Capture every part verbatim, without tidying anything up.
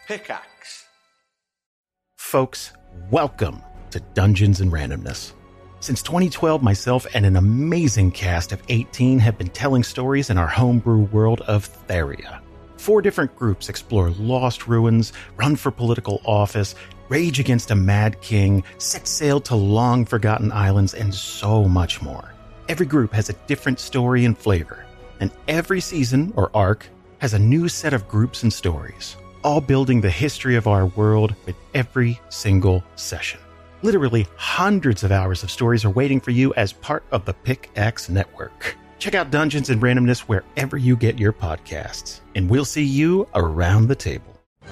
Pickaxe. Folks, welcome to Dungeons and Randomness. Since twenty twelve, myself and an amazing cast of eighteen have been telling stories in our homebrew world of Theria. Four different groups explore lost ruins, run for political office, rage against a mad king, set sail to long-forgotten islands, and so much more. Every group has a different story and flavor, and every season, or arc, has a new set of groups and stories, all building the history of our world with every single session. Literally hundreds of hours of stories are waiting for you as part of the Pickaxe Network. Check out Dungeons and Randomness wherever you get your podcasts, and we'll see you around the table.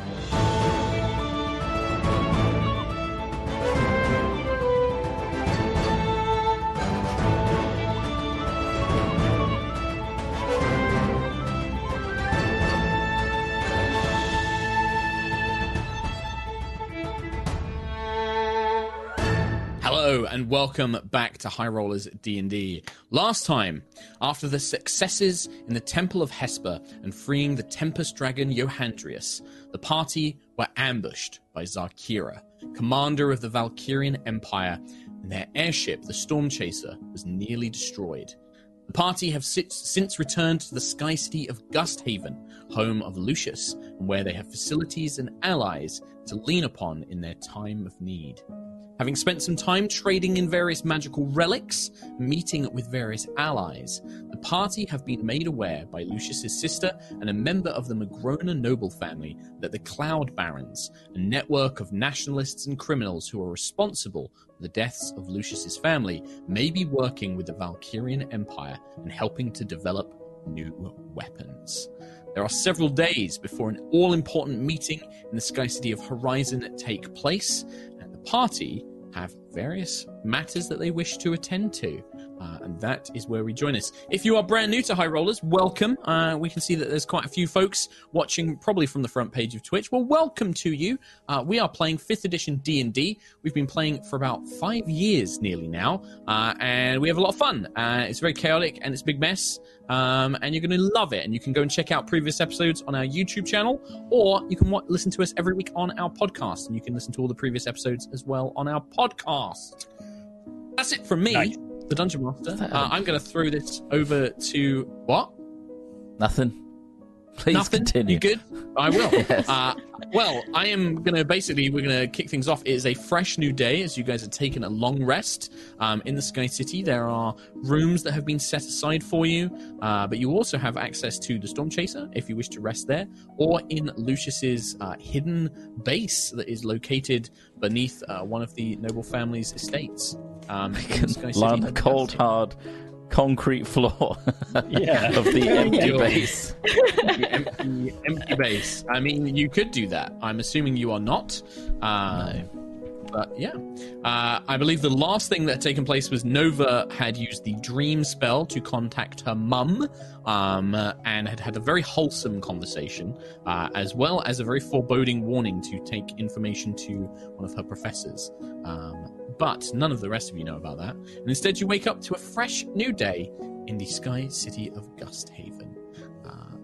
Hello and welcome back to High Rollers D and D. Last time, after the successes in the Temple of Hesper and freeing the Tempest Dragon Johandrius, the party were ambushed by Zarkira, commander of the Valkyrian Empire, and their airship, the Storm Chaser, was nearly destroyed. The party have since returned to the Sky City of Gusthaven, home of Lucius, and where they have facilities and allies to lean upon in their time of need. Having spent some time trading in various magical relics, meeting with various allies, the party have been made aware by Lucius's sister and a member of the Magrona noble family that the Cloud Barons, a network of nationalists and criminals who are responsible for the deaths of Lucius's family, may be working with the Valkyrian Empire and helping to develop new weapons. There are several days before an all-important meeting in the Sky City of Horizon take place, and the party have various matters that they wish to attend to. Uh, and that is where we join us. If you are brand new to High Rollers, welcome. Uh, we can see that there's quite a few folks watching, probably from the front page of Twitch. Well, welcome to you. Uh, we are playing fifth edition D and D. We've been playing for about five years nearly now, uh, and we have a lot of fun. Uh, it's very chaotic, and it's a big mess, um, and you're going to love it. And you can go and check out previous episodes on our YouTube channel, or you can w- listen to us every week on our podcast, and you can listen to all the previous episodes as well on our podcast. That's it from me. Nice. The Dungeon Master. Uh, I'm going to throw this over to... What? Nothing. Please Nothing? continue. You good? I will. Yes. Uh, well, I am going to basically, we're going to kick things off. It is a fresh new day as you guys have taken a long rest um, in the Sky City. There are rooms that have been set aside for you, uh, but you also have access to the Storm Chaser if you wish to rest there, or in Lucius's uh, hidden base that is located beneath uh, one of the noble family's estates. Um, in Sky City. Lie on the cold, hard concrete floor yeah. of the empty base. The empty, empty base. I mean, you could do that. I'm assuming you are not. Uh, no. But yeah. Uh, I believe the last thing that had taken place was Nova had used the dream spell to contact her mum um, uh, and had had a very wholesome conversation, uh, as well as a very foreboding warning to take information to one of her professors. Um, But none of the rest of you know about that. And instead you wake up to a fresh new day in the Sky City of Gusthaven. Uh,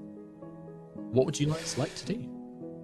what would you guys like to do?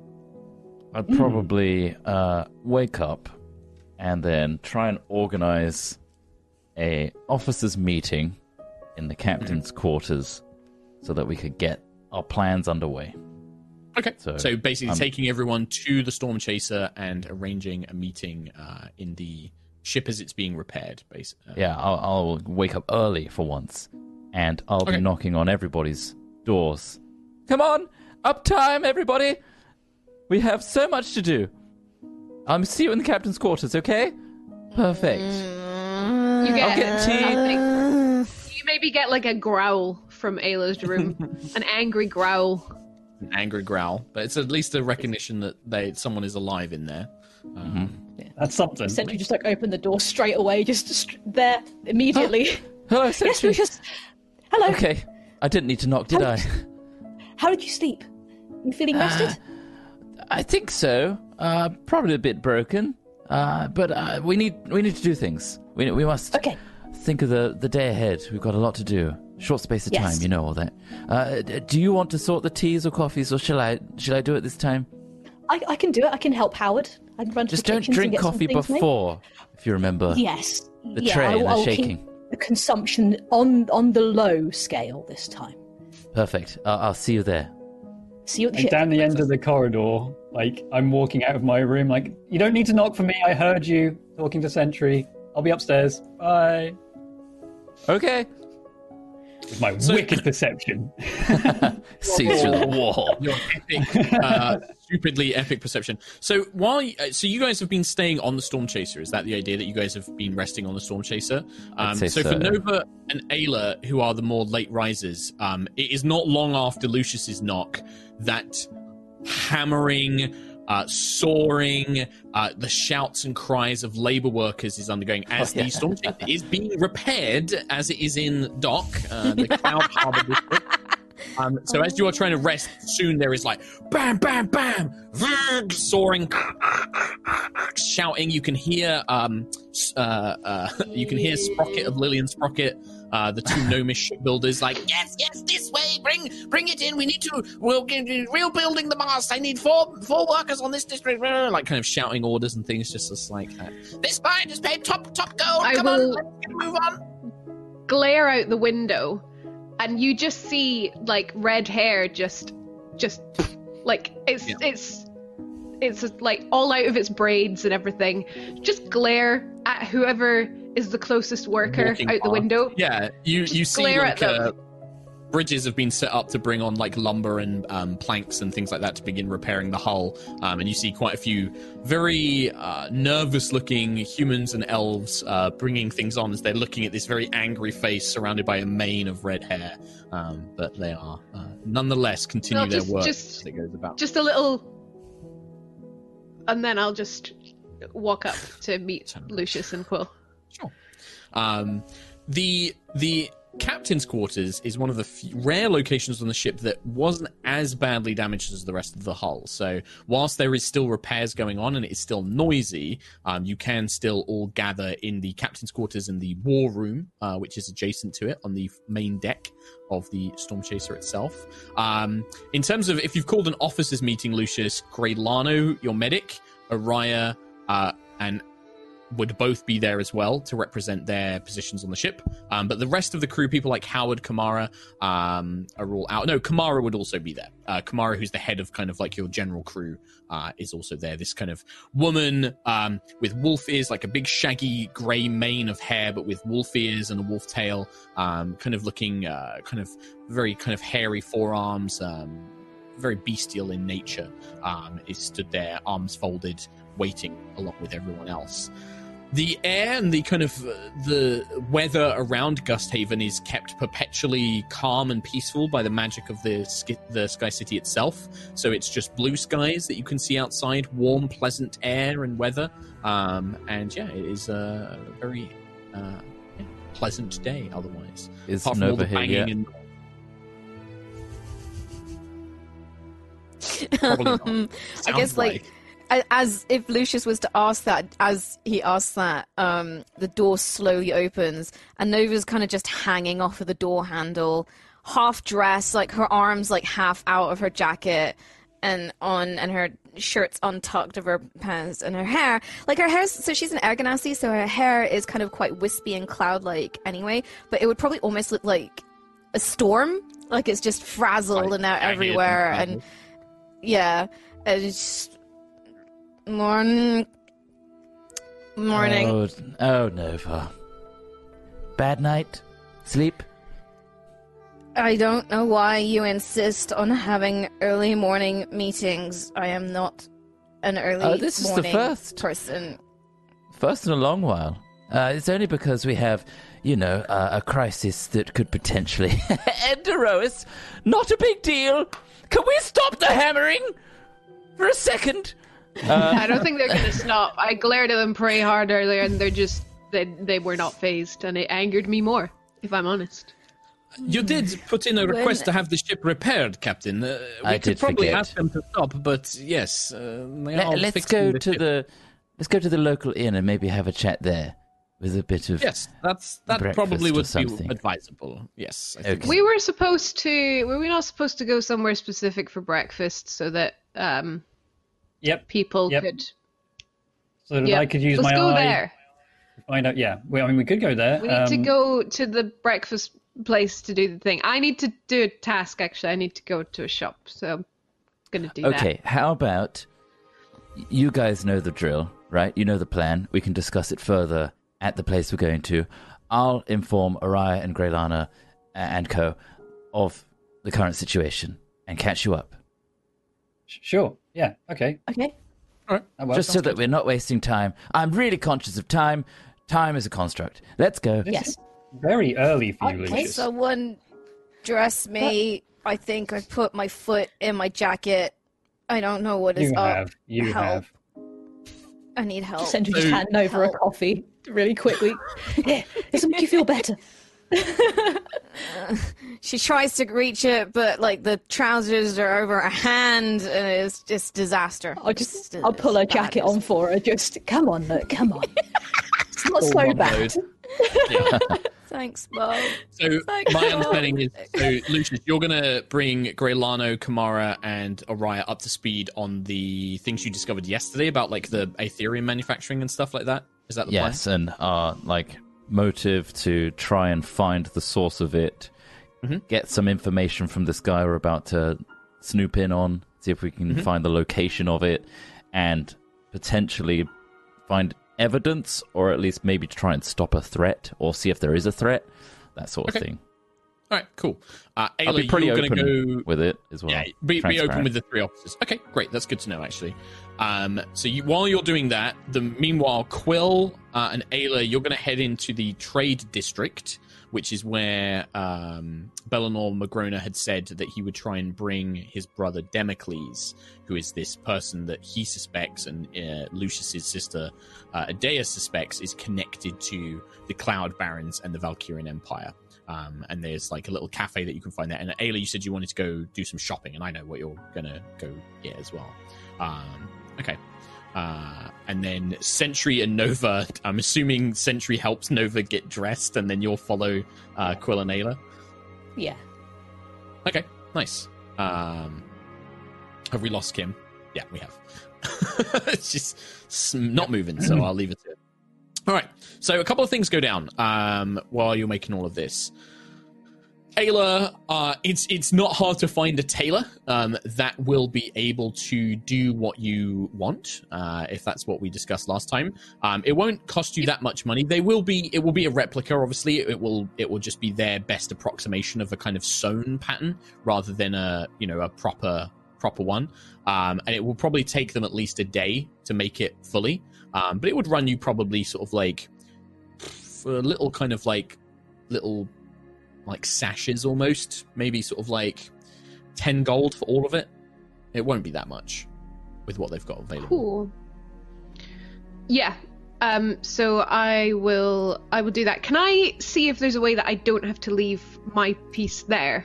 I'd probably uh, wake up and then try and organize a officers' meeting in the captain's mm-hmm. quarters so that we could get our plans underway. Okay, so, so basically um, taking everyone to the Storm Chaser and arranging a meeting uh, in the ship as it's being repaired, basically. Yeah, I'll, I'll wake up early for once, and I'll okay. be knocking on everybody's doors. Come on, up time, everybody! We have so much to do. I'll see you in the captain's quarters, okay? Perfect. You get, I'll get tea. You maybe get like a growl from Ayla's room, an angry growl. An angry growl, but it's at least a recognition that they someone is alive in there. Um, mm-hmm. yeah. That's something. Essentially, just like open the door straight away, just st- there immediately. Oh. Hello, yes, Lucius. Hello. Okay, I didn't need to knock, did how I? Did, how did you sleep? You feeling rested? Uh, I think so. Uh, probably a bit broken, uh, but uh, we need we need to do things. We we must okay. think of the, the day ahead. We've got a lot to do. Short space of yes. time, you know all that. Uh, do you want to sort the teas or coffees, or shall I shall I do it this time? I, I can do it. I can help Howard. I can run to Just the don't kitchens and drink get some coffee things made. before, if you remember. Yes. The yeah, tray I, and the I'll shaking. keep the consumption on on the low scale this time. Perfect. Uh, I'll see you there. See you at the And ship. down the end of the corridor, like, I'm walking out of my room, like, you don't need to knock for me. I heard you talking to Sentry. I'll be upstairs. Bye. Okay. With my So- wicked perception. See you through the wall. Your epic, uh, stupidly epic perception. So while you, uh, so you guys have been staying on the Storm Chaser, is that the idea that you guys have been resting on the Storm Chaser? Um, say so, so. for Nova and Ayla, who are the more late risers, um, it is not long after Lucius's knock that hammering, uh, soaring, uh, the shouts and cries of labor workers is undergoing as Oh, yeah. the Storm Chaser is being repaired as it is in dock, uh, the Cloud Harbor District. Um, so as you are trying to rest, soon there is like bam, bam, bam, vrg, soaring, shouting. You can hear, um, s- uh, uh, you can hear Sprocket of Lillian Sprocket, uh, the two gnomish shipbuilders, like yes, yes, this way, bring, bring it in. We need to, we'll get rebuilding the mast. I need four, four workers on this district, like kind of shouting orders and things, just as like uh, this mine is paid top, top gold. I Come will- on, let's move on. Glare out the window, and you just see like red hair just just like it's Yeah. it's it's like all out of its braids and everything, just glare at whoever is the closest worker Walking out the past. window. Yeah, you you see glare like at uh, them. bridges have been set up to bring on like lumber and um, planks and things like that to begin repairing the hull. Um, and you see quite a few very uh, nervous-looking humans and elves uh, bringing things on as they're looking at this very angry face surrounded by a mane of red hair. Um, but they are uh, nonetheless continue No, just- their work just- as it goes about. Just a little, and then I'll just walk up to meet Lucius and Quill. Sure. Um, the the captain's quarters is one of the few, rare locations on the ship that wasn't as badly damaged as the rest of the hull. So whilst there is still repairs going on and it is still noisy, um, you can still all gather in the captain's quarters in the war room, uh, which is adjacent to it on the main deck of the Storm Chaser itself. Um, in terms of if you've called an officers meeting, Lucius, Greylano, your medic, Araya, uh, and would both be there as well to represent their positions on the ship. Um, but the rest of the crew, people like Howard, Kamara, um, are all out. No, Kamara would also be there. Uh, Kamara, who's the head of kind of like your general crew, uh, is also there. This kind of woman um, with wolf ears, like a big shaggy grey mane of hair, but with wolf ears and a wolf tail, um, kind of looking uh, kind of very kind of hairy forearms, um, very bestial in nature, um, is stood there, arms folded, waiting along with everyone else. The air and the kind of uh, the weather around Gusthaven is kept perpetually calm and peaceful by the magic of the sk- the Sky City itself. So it's just blue skies that you can see outside, warm, pleasant air and weather. Um, and yeah, it is a very uh, yeah, pleasant day otherwise. Is Apart from all Nova the here banging yet? and Probably not. Um, I Sounds guess like, a- as if Lucius was to ask that, as he asks that, um, the door slowly opens and Nova's kind of just hanging off of the door handle, half dressed, like her arms like half out of her jacket and on, and her shirt's untucked of her pants, and her hair, like her hair's, so she's an Erganassi, so her hair is kind of quite wispy and cloud-like anyway, but it would probably almost look like a storm, like it's just frazzled Like and out jagged everywhere, and and yeah, and it's just morning, morning. Oh, oh, Nova. Bad night? Sleep? I don't know why you insist on having early morning meetings. I am not an early Oh, this is the morning first. person. First in a long while. Uh, it's only because we have, you know, uh, a crisis that could potentially end Erois. Not a big deal. Can we stop the hammering for a second? Uh, I don't think they're gonna stop. I glared at them pretty hard earlier, and they're just they they were not phased, and it angered me more, if I'm honest. You did put in a request When- to have the ship repaired, Captain. Uh, we I could did probably forget. ask them to stop, but yes, uh, they are Let, let's fixing go the to ship. the let's go to the local inn and maybe have a chat there with a bit of Yes, that's that breakfast probably or would be something. advisable. Yes, I think Okay. We were supposed to. Were we not supposed to go somewhere specific for breakfast so that um, Yep. people Yep. could. So that Yeah. I could use Let's my go eye there. to find out. Yeah. We, I mean, we could go there. We need to Um, go to the breakfast place to do the thing. I need to do a task, actually. I need to go to a shop, so I'm going to do that. Okay, how about you guys know the drill, right? You know the plan. We can discuss it further at the place we're going to. I'll inform Araya and Greylana and co of the current situation and catch you up. Sure. Yeah. Okay. Okay. That works. Just so that we're not wasting time. I'm really conscious of time. Time is a construct. Let's go. This Yes. is very early for you, Okay, Lucius. Someone dress me. I think I put my foot in my jacket. I don't know what is You up. have. You Help. have. I need help. Sentry just So- handing over a Help. coffee really quickly. Yeah, this will make you feel better. She tries to reach it, but like the trousers are over her hand, and it's just disaster. I'll just, I'll pull her It's jacket bad. on for her. Just come on, look, come on. It's not All so one bad. load. Yeah. Thanks, Bo. So Thank my God. understanding is, so Lucius, you're gonna bring Greylano, Kamara, and Araya up to speed on the things you discovered yesterday about like the Aetherium manufacturing and stuff like that. Is that the Yes, and our like motive to try and find the source of it, Mhm. get some information from this guy we're about to snoop in on, see if we can Mhm. find the location of it, and potentially find evidence, or at least maybe try and stop a threat, or see if there is a threat, that sort of Okay. thing. plan? All right, cool. Uh, I'll Ayla, be pretty you're open gonna go. with it as well. Yeah, be, be open Transparent. with the three officers. Okay, great. That's good to know, actually. Um, so you, while you're doing that, the meanwhile, Quill uh, and Ayla, you're going to head into the trade district, which is where um, Bellinor Magrona had said that he would try and bring his brother Democles, who is this person that he suspects and uh, Lucius's sister uh, Adea suspects is connected to the Cloud Barons and the Valkyrian Empire. Um, and there's like a little cafe that you can find there. And Ayla, you said you wanted to go do some shopping, and I know what you're gonna go get as well. Um, okay. Uh, and then Sentry and Nova. I'm assuming Sentry helps Nova get dressed, and then you'll follow uh, Quill and Ayla. Yeah. Okay, nice. Um, have we lost Kim? Yeah, we have. It's just s- not moving, so I'll leave it to it. All right, so a couple of things go down um, while you're making all of this. Ayla, uh, it's it's not hard to find a tailor um, that will be able to do what you want, uh, if that's what we discussed last time. Um, it won't cost you that much money. They will be it will be a replica, obviously. It will it will just be their best approximation of a kind of sewn pattern rather than a you know a proper proper one. Um, and it will probably take them at least a day to make it fully. Um, but it would run you probably sort of like for a little kind of like little like sashes almost, maybe sort of like ten gold for all of it. It won't be that much with what they've got available. Cool. Yeah. Um. So I will. I will do that. Can I see if there's a way that I don't have to leave my piece there?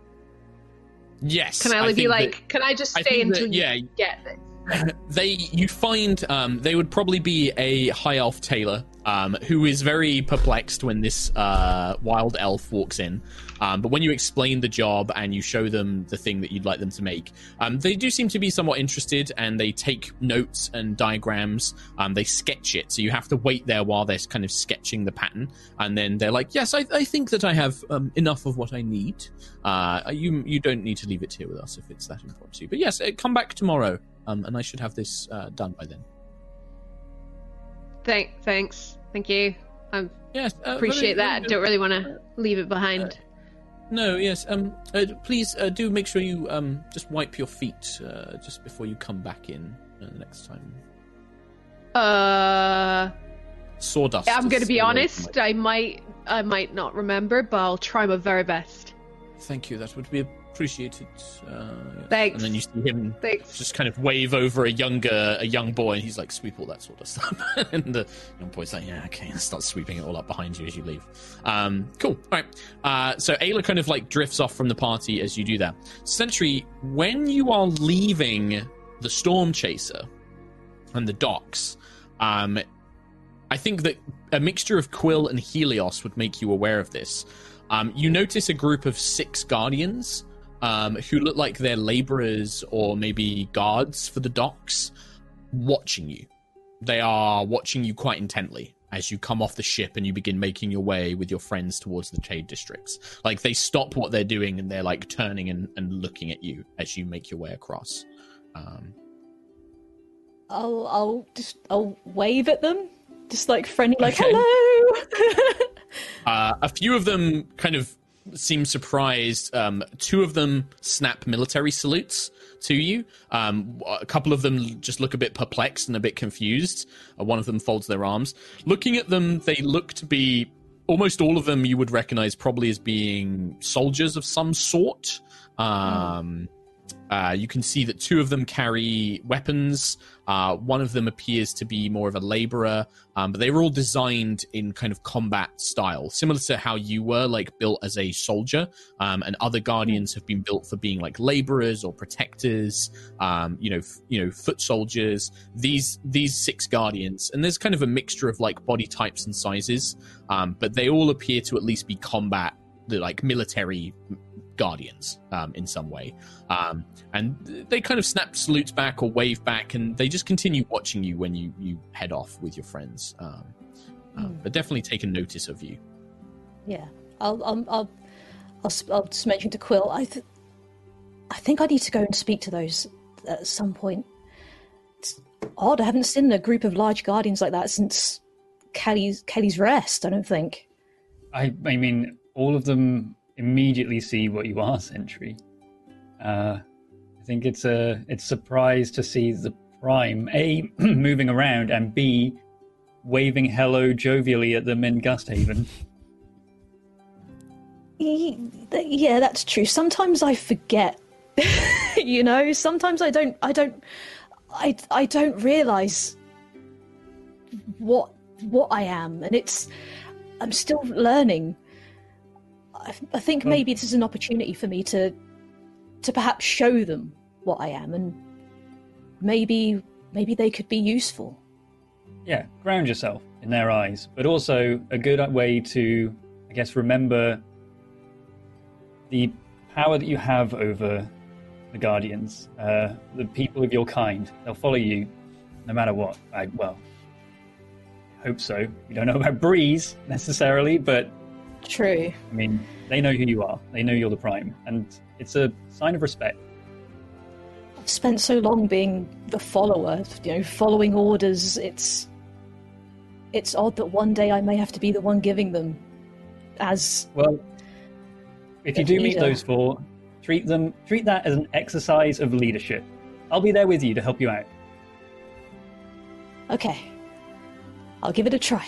Yes. Can I, like, be think like? that- Can I just I stay think until that- you yeah. get this? They you find um, they would probably be a high elf tailor um, who is very perplexed when this uh, wild elf walks in. Um, but when you explain the job and you show them the thing that you'd like them to make, um, they do seem to be somewhat interested, and they take notes and diagrams. Um, they sketch it, so you have to wait there while they're kind of sketching the pattern, and then they're like, "Yes, I, I think that I have um, enough of what I need. Uh, you you don't need to leave it here with us if it's that important to you. But yes, uh, come back tomorrow." Um, and I should have this uh, done by then. Thank. Thanks. Thank you. I Yes, uh, appreciate very- that. very- Don't really want to leave it behind. No, yes. Um, uh, please uh, do make sure you um just wipe your feet uh, just before you come back in uh, the next time. Uh, Sawdust. I'm is gonna be all over honest. my- I might. I might not remember, but I'll try my very best. Thank you. That would be appreciated. Uh, yes. Thanks. And then you see him Thanks. just kind of wave over a younger a young boy, and he's like, "Sweep all that sort of stuff." And the young boy's like, "Yeah, okay." And starts sweeping it all up behind you as you leave. Um, cool. All right. Uh, so Ayla kind of like drifts off from the party as you do that. Sentry, when you are leaving the Storm Chaser and the docks, um, I think that a mixture of Quill and Helios would make you aware of this. Um, you notice a group of six guardians um, who look like they're laborers or maybe guards for the docks, watching you. They are watching you quite intently as you come off the ship and you begin making your way with your friends towards the trade districts. Like, they stop what they're doing and they're, like, turning and, and looking at you as you make your way across. Um, I'll, I'll just, I'll wave at them. Just, like, friendly, like, Okay. hello! uh, a few of them kind of seem surprised. Um, two of them snap military salutes to you. Um, a couple of them just look a bit perplexed and a bit confused. Uh, one of them folds their arms. Looking at them, they look to be, almost all of them you would recognize probably as being soldiers of some sort. Um, uh, you can see that two of them carry weapons. Uh, one of them appears to be more of a laborer, um, but they were all designed in kind of combat style, similar to how you were, like, built as a soldier. Um, and other guardians have been built for being like laborers or protectors, um, you know, f- you know, foot soldiers. These these six guardians, and there's kind of a mixture of like body types and sizes, um, but they all appear to at least be combat, like military guardians um, in some way. Um, and they kind of snap salutes back or wave back, and they just continue watching you when you, you head off with your friends. Um, um, Mm. but definitely taken notice of you. Yeah, I'll, I'll, I'll, I'll, s- I'll just mention to Quill. I, th- I think I need to go and speak to those at some point. It's odd. I haven't seen a group of large guardians like that since Kelly's Kelly's Rest. I don't think. I, I mean, all of them immediately see what you are, Sentry. Uh, I think it's a it's surprise to see the Prime A moving around and B waving hello jovially at them in Gusthaven. Ye- th- Yeah, that's true. Sometimes I forget. You know, sometimes I don't. I don't. I I don't realize what what I am, and it's. I'm still learning. I, I think Well- maybe this is an opportunity for me to to perhaps show them what I am, and maybe maybe they could be useful. Yeah, ground yourself in their eyes, but also a good way to, I guess, remember the power that you have over the Guardians, uh, the people of your kind. They'll follow you no matter what. I, well, I hope so. We don't know about Breeze necessarily, but True. I mean, they know who you are. They know you're the Prime, and it's a sign of respect. I've spent so long being the follower, you know, following orders. It's it's odd that one day I may have to be the one giving them. As Well, if you A do meet leader. those four, treat them treat that as an exercise of leadership. I'll be there with you to help you out. okay, I'll give it a try.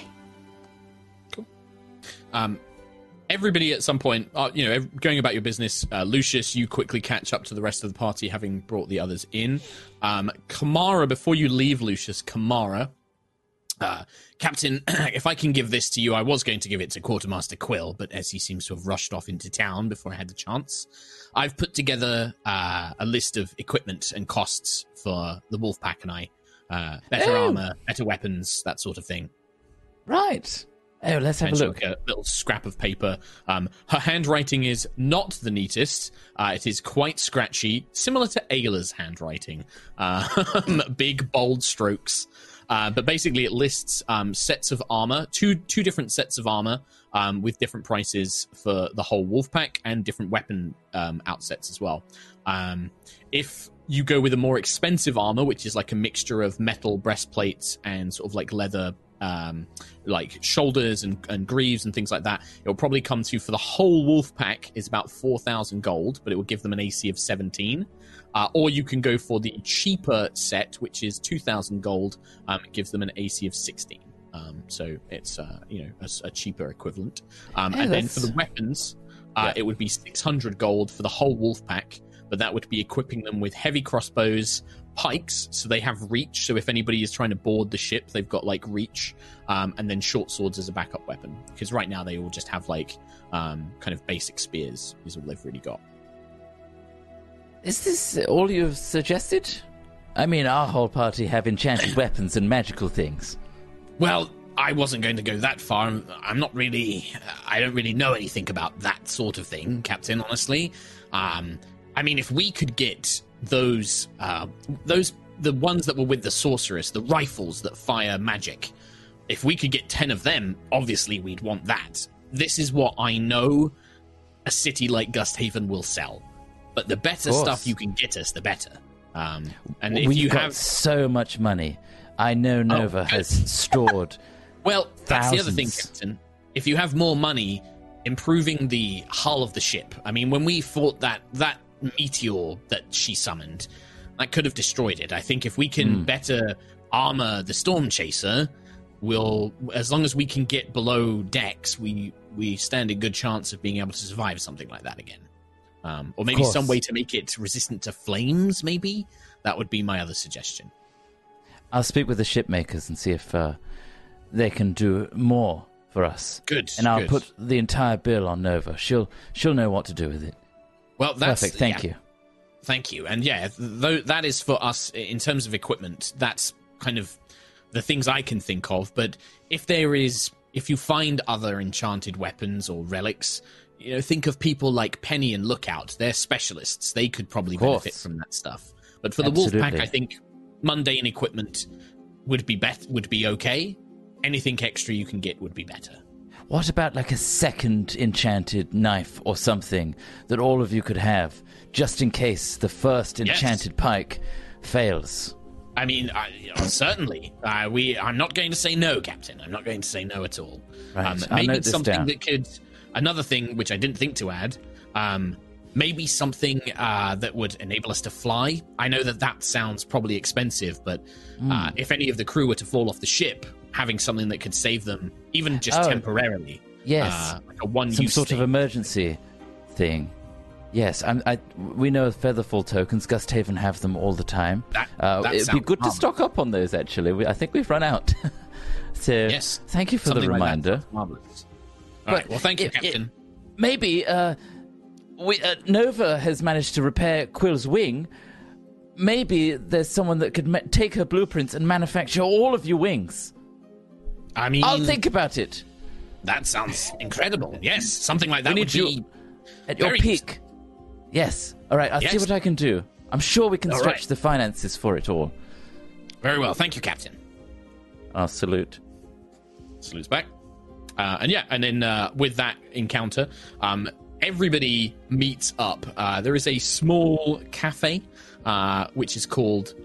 Um, everybody at some point, uh, you know, ev- going about your business. Uh, Lucius, you quickly catch up to the rest of the party, having brought the others in. Um, Kamara, before you leave, Lucius, Kamara, uh, Captain, if I can give this to you, I was going to give it to Quartermaster Quill, but as he seems to have rushed off into town before I had the chance, I've put together uh, a list of equipment and costs for the Wolfpack and I. Uh, better Oh. armor, better weapons, that sort of thing. Right. Oh, let's have And a she look. took a little scrap of paper. Um, her handwriting is not the neatest. Uh, it is quite scratchy, similar to Ayla's handwriting. Um, big, bold strokes. Uh, but basically, it lists um, sets of armor, two two different sets of armor um, with different prices for the whole Wolfpack and different weapon um, outsets as well. Um, if you go with a more expensive armor, which is like a mixture of metal breastplates and sort of like leather um like shoulders and, and greaves and things like that, it'll probably come to, for the whole wolf pack, is about four thousand gold, but it will give them an A C of seventeen. Uh, or you can go for the cheaper set, which is two thousand gold. Um, it gives them an A C of sixteen. Um, so it's uh, you know a, a cheaper equivalent. Um, Oh, and then for that's- the weapons, uh, Yeah. it would be six hundred gold for the whole wolf pack, but that would be equipping them with heavy crossbows, pikes, so they have reach, so if anybody is trying to board the ship, they've got like reach, um, and then short swords as a backup weapon, because right now they all just have like um, kind of basic spears is all they've really got. Is this all you've suggested? I mean, our whole party have enchanted weapons and magical things. Well, I wasn't going to go that far. I'm, I'm not really, I don't really know anything about that sort of thing, Captain, honestly. Um, I mean, if we could get those, uh, those the ones that were with the sorceress, the rifles that fire magic, if we could get ten of them, obviously we'd want that. This is what I know a city like Gusthaven will sell. But the better stuff you can get us, the better. Um, and if We've you got have so much money. I know Nova Oh, has stored. Well, that's the other thing, thousands. Captain. If you have more money, improving the hull of the ship. I mean, when we fought that that meteor that she summoned, that could have destroyed it. I think if we can Mm. better armor the Storm Chaser, we'll, as long as we can get below decks, we we stand a good chance of being able to survive something like that again. Um, or maybe course. some way to make it resistant to flames, maybe? That would be my other suggestion. I'll speak with the shipmakers and see if uh, they can do more for us. Good. And I'll good. put the entire bill on Nova. She'll she'll know what to do with it. Well, that's Perfect. Thank yeah. you. Thank you. And yeah, though that is for us in terms of equipment. That's kind of the things I can think of. But if there is, if you find other enchanted weapons or relics, you know, think of people like Penny and Lookout. They're specialists. They could probably Of course. benefit from that stuff. But for the Wolfpack, Absolutely. I think mundane equipment would be bet- would be okay. Anything extra you can get would be better. What about like a second enchanted knife or something that all of you could have, just in case the first Yes. enchanted pike fails? I mean, I, uh, certainly. Uh, we. I'm not going to say no, Captain. I'm not going to say no at all. Right, Um, I'll maybe note this something down. that could. Another thing which I didn't think to add. Um, maybe something uh, that would enable us to fly. I know that that sounds probably expensive, but Hmm. uh, if any of the crew were to fall off the ship, having something that could save them, even just Oh, temporarily. Yes, Uh, like a one-use some sort of thing. emergency thing. Yes, I'm, I, we know Featherfall tokens. Gusthaven have them all the time. That- uh, that it'd be sounds good to harmless. stock up on those, actually. We, I think we've run out. So, Yes. thank you for Something the like that reminder. sounds marvelous. All right. Well, thank you, it- it- Captain. Maybe uh, we, uh, Nova has managed to repair Quill's wing. Maybe there's someone that could ma- take her blueprints and manufacture all of your wings. I mean, I'll think about it. that sounds incredible. Yes, something like that We would need be you at your very peak. Yes. All right, I'll see Yes. what I can do. I'm sure we can All stretch right. the finances for it all. very well. Thank you, Captain. I'll salute. Salutes back. Uh, and yeah, and then uh, with that encounter, um, everybody meets up. Uh, there is a small cafe, uh, which is called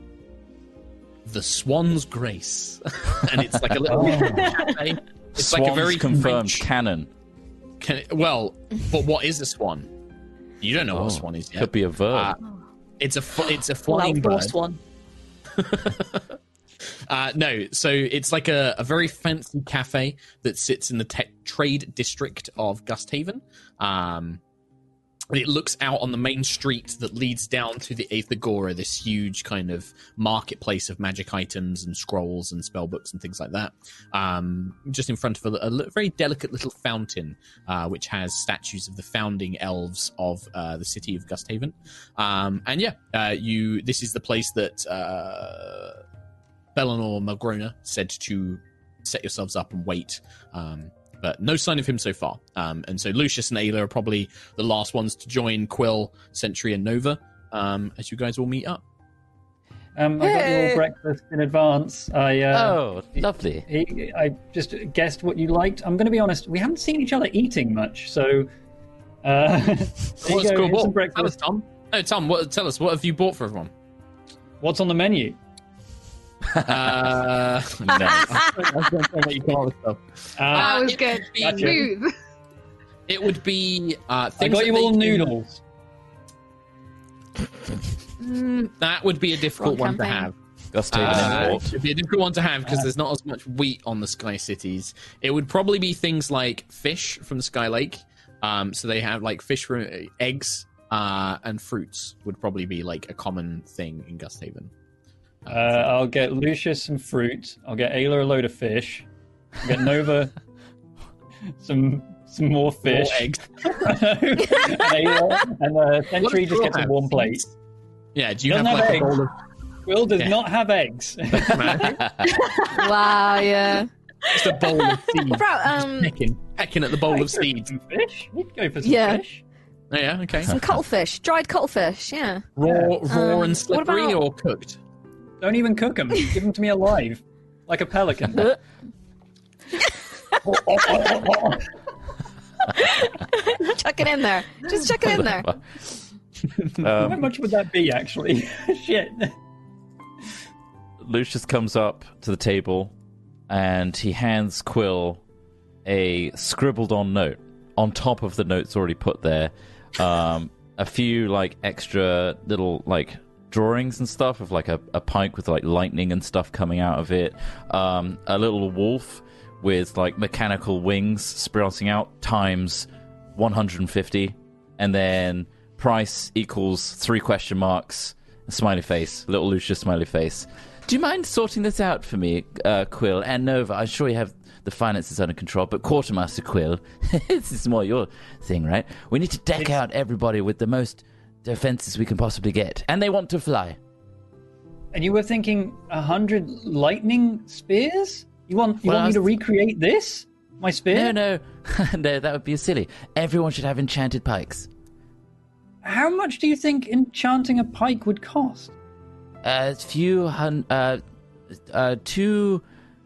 the Swan's Grace, and it's like a little cafe. It's Swans like a very confirmed French- canon. Can, well, but what is a swan? You don't know what Oh, a swan is yet. Could be a verb. Uh, it's a fl- it's a flying Loud bird. forced one. Uh, no, so it's like a, a very fancy cafe that sits in the te- trade district of Gusthaven. Um, it looks out on the main street that leads down to the Eighth Agora, this huge kind of marketplace of magic items and scrolls and spellbooks and things like that. Um, just in front of a, a li- very delicate little fountain, uh, which has statues of the founding elves of uh, the city of Gusthaven. Um, and yeah, uh, you. This is the place that. Uh, Bellinor Malgrona said to set yourselves up and wait, um, but no sign of him so far. Um, and so Lucius and Ayla are probably the last ones to join Quill, Sentry, and Nova um, as you guys all meet up. Um, I got Hey! your breakfast in advance. I uh, oh, lovely. he, I just guessed what you liked. I'm going to be honest. We haven't seen each other eating much, so uh, there you What's go. cool? Here's some What, tell us, breakfast. Tom. No, Tom. What, tell us. What have you bought for everyone? What's on the menu? Uh, no. I was going to say that you can't stuff. Uh, That was it good. would be- Gotcha. Smooth. It would be. Uh, I things got that you they all can- noodles. That would be a difficult Wrong one to campaign. have. Gusthaven Uh, import. it'd be a difficult one to have because there's not as much wheat on the Sky Cities. It would probably be things like fish from the Sky Lake. Um, so they have like fish from eggs uh, and fruits would probably be like a common thing in Gusthaven. Uh, I'll get Lucius some fruit. I'll get Ayla a load of fish. I'll get Nova some some more fish. More eggs. and Ayla, and uh, Sentry just gets a warm plate. Yeah, do you Doesn't have have like a eggs. bowl of Will does Yeah. not have eggs. Wow, yeah. just a bowl of seeds? Bro, um, Pecking, pecking at the bowl of seeds. Some fish? You'd go for some Yeah. fish. Oh, yeah, okay. Some cuttlefish, dried cuttlefish. Yeah. Raw, raw Um, and slippery, what about- or cooked? Don't even cook them. Give them to me alive, like a pelican. Chuck it in there. Just chuck it in there. How Um, much would that be, actually? Shit. Lucius comes up to the table and he hands Quill a scribbled on note on top of the notes already put there. Um, a few like extra little like drawings and stuff of like a, a pike with like lightning and stuff coming out of it. Um, a little wolf with like mechanical wings sprouting out times one hundred fifty, and then price equals three question marks, a smiley face, little Lucius smiley face. Do you mind sorting this out for me, uh, Quill and Nova? I'm sure you have the finances under control, but Quartermaster Quill, this is more your thing, right? We need to deck It's- out everybody with the most defenses we can possibly get, and they want to fly. And you were thinking a hundred lightning spears? You want you Well, want I me to was- recreate this? My spear? No, no, no, that would be silly. Everyone should have enchanted pikes. How much do you think enchanting a pike would cost? A few hun, uh, uh, two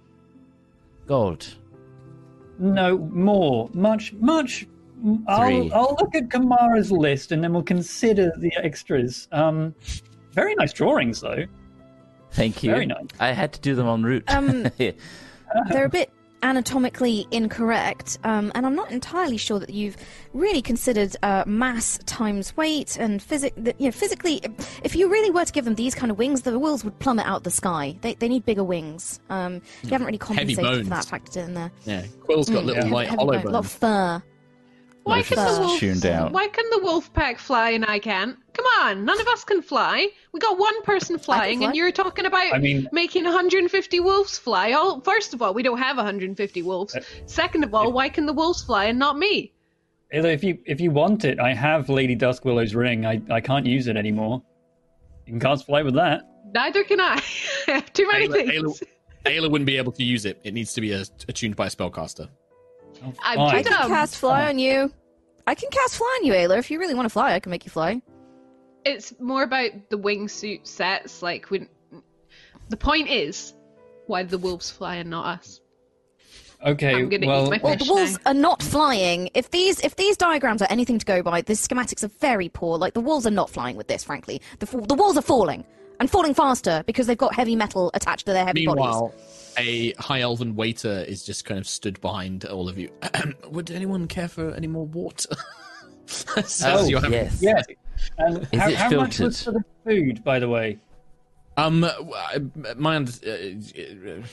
gold. No, more. Much, much. I'll, Three. I'll look at Kamara's list and then we'll consider the extras. Um, very nice drawings, though. Thank you. Very nice. I had to do them en route. Um, They're a bit anatomically incorrect, um, and I'm not entirely sure that you've really considered uh, mass times weight and physic. The, you know, physically, if you really were to give them these kind of wings, the wolves would plummet out of the sky. They they need bigger wings. Um, you haven't really Heavy compensated for bones. that factored in there. Yeah, Quill's got Mm, little yeah. light Heavy hollow bone, a lot of bones. fur. Why Lucius can the is wolf? tuned out. Why can the wolf pack fly and I can't? Come on, none of us can fly. We got one person flying, fly. and you're talking about I mean- making one hundred fifty wolves fly. Oh, first of all, we don't have one hundred fifty wolves. Second of all, why can the wolves fly and not me? If you if you want it, I have Lady Duskwillow's ring. I, I can't use it anymore. You can cast fly with that. Neither can I. I have too many Ayla, things. Ayla, Ayla wouldn't be able to use it. It needs to be a, attuned by a spellcaster. Oh, I'm fine. too I can dumb. cast fly on you. I can cast fly on you, Ayla. If you really want to fly, I can make you fly. It's more about the wingsuit sets. Like when the point is, why do the wolves fly and not us? Okay, I'm gonna well, use my Well, fish the wolves now. are not flying. If these if these diagrams are anything to go by, the schematics are very poor. Like the wolves are not flying with this, frankly. The fa- the wolves are falling and falling faster because they've got heavy metal attached to their heavy bodies. Meanwhile, a high elven waiter is just kind of stood behind all of you. Would anyone care for any more water? As Oh, you're having- yes. yeah. And Is how, it how much filtered? was for the food, by the way? Um, my under- uh,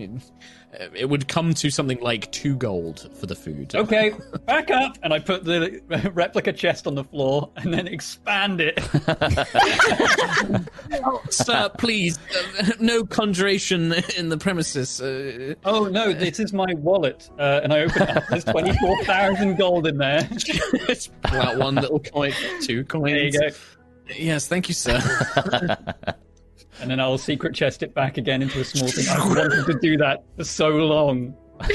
it would come to something like two gold for the food. Okay, back up, and I put the replica chest on the floor and then expand it. Sir, please, uh, no conjuration in the premises. Uh, Oh no, this is my wallet, uh, and I open it up. There's twenty-four thousand gold in there. just pull out one little coin, two coins. There you go. Yes, thank you, sir. And then I'll secret chest it back again into a small thing. I've wanted to do that for so long.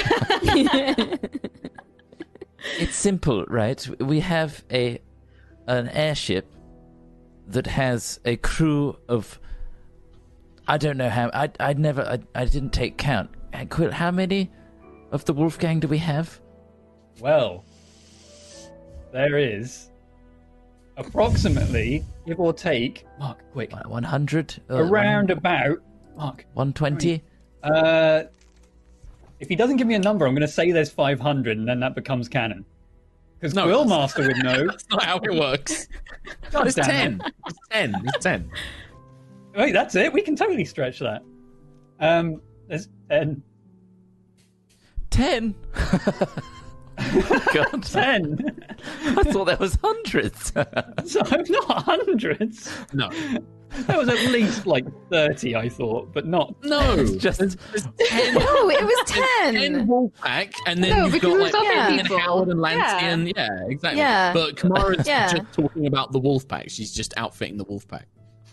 It's simple, right? We have a an airship that has a crew of I don't know how I I never I, I didn't take count. Uh, Quill, how many of the Wolfgang do we have? Well, there is approximately, give or take, Mark, quick, One hundred? around about, Mark, one twenty. uh, if he doesn't give me a number, I'm going to say there's five hundred, and then that becomes canon. Because No, Quill that's- Master would know. That's not how it works. God It's damn ten. it. It's ten. It's ten. Wait, that's it. We can totally stretch that. Um, there's ten. Ten. God, Ten. I thought there was hundreds. So not hundreds. No. That was at least like thirty, I thought, but not. No. Just There's ten. No, it was ten ten. wolf pack, and then No, you've because got there's like other Ian, people. Howard and Lancian. Yeah, exactly. Yeah. But Kamara's Yeah. just talking about the wolf pack. She's just outfitting the wolf pack.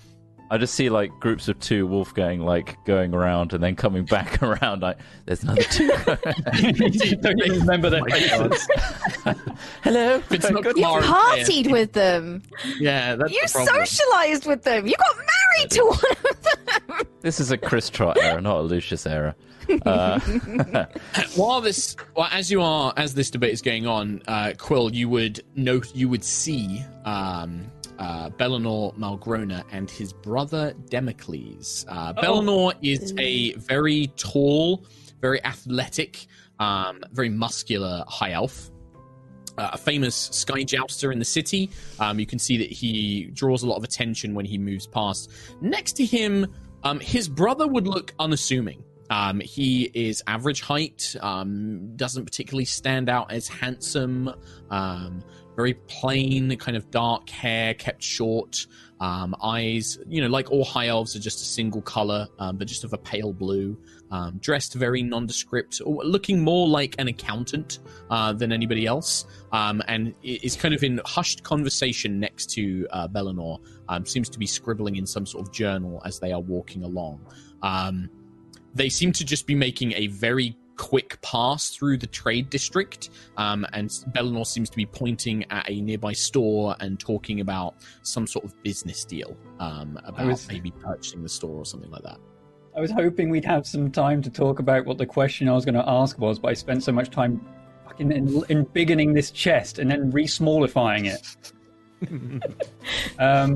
I just see like groups of two Wolfgang like going around and then coming back around. Like, there's another two. You don't even remember their faces. Hello. It's not You Clara and partied with them. Yeah, that's You the problem. socialized with them. You got married to one of them. This is a Chris Trot era, not a Lucius era. Uh, While this, well, as you are, as this debate is going on, uh, Quill, you would note, you would see um, uh, Bellinor Malgrona and his brother Democles. Uh, Oh. Bellinor is a very tall, very athletic, um, very muscular high elf. Uh, a famous sky jouster in the city. Um, you can see that he draws a lot of attention when he moves past. Next to him, um, his brother would look unassuming. Um, he is average height, um, doesn't particularly stand out as handsome, um, very plain, kind of dark hair, kept short, um, eyes, you know, like all high elves are just a single color, um, but just of a pale blue, um, dressed very nondescript, or looking more like an accountant uh, than anybody else, um, and is kind of in hushed conversation next to uh, Bellinor, um, seems to be scribbling in some sort of journal as they are walking along. Um, They seem to just be making a very quick pass through the trade district, um, and Bellinor seems to be pointing at a nearby store and talking about some sort of business deal, um, about was- maybe purchasing the store or something like that. I was hoping we'd have some time to talk about what the question I was going to ask was, but I spent so much time fucking in, in biggening this chest and then re-smallifying it. um,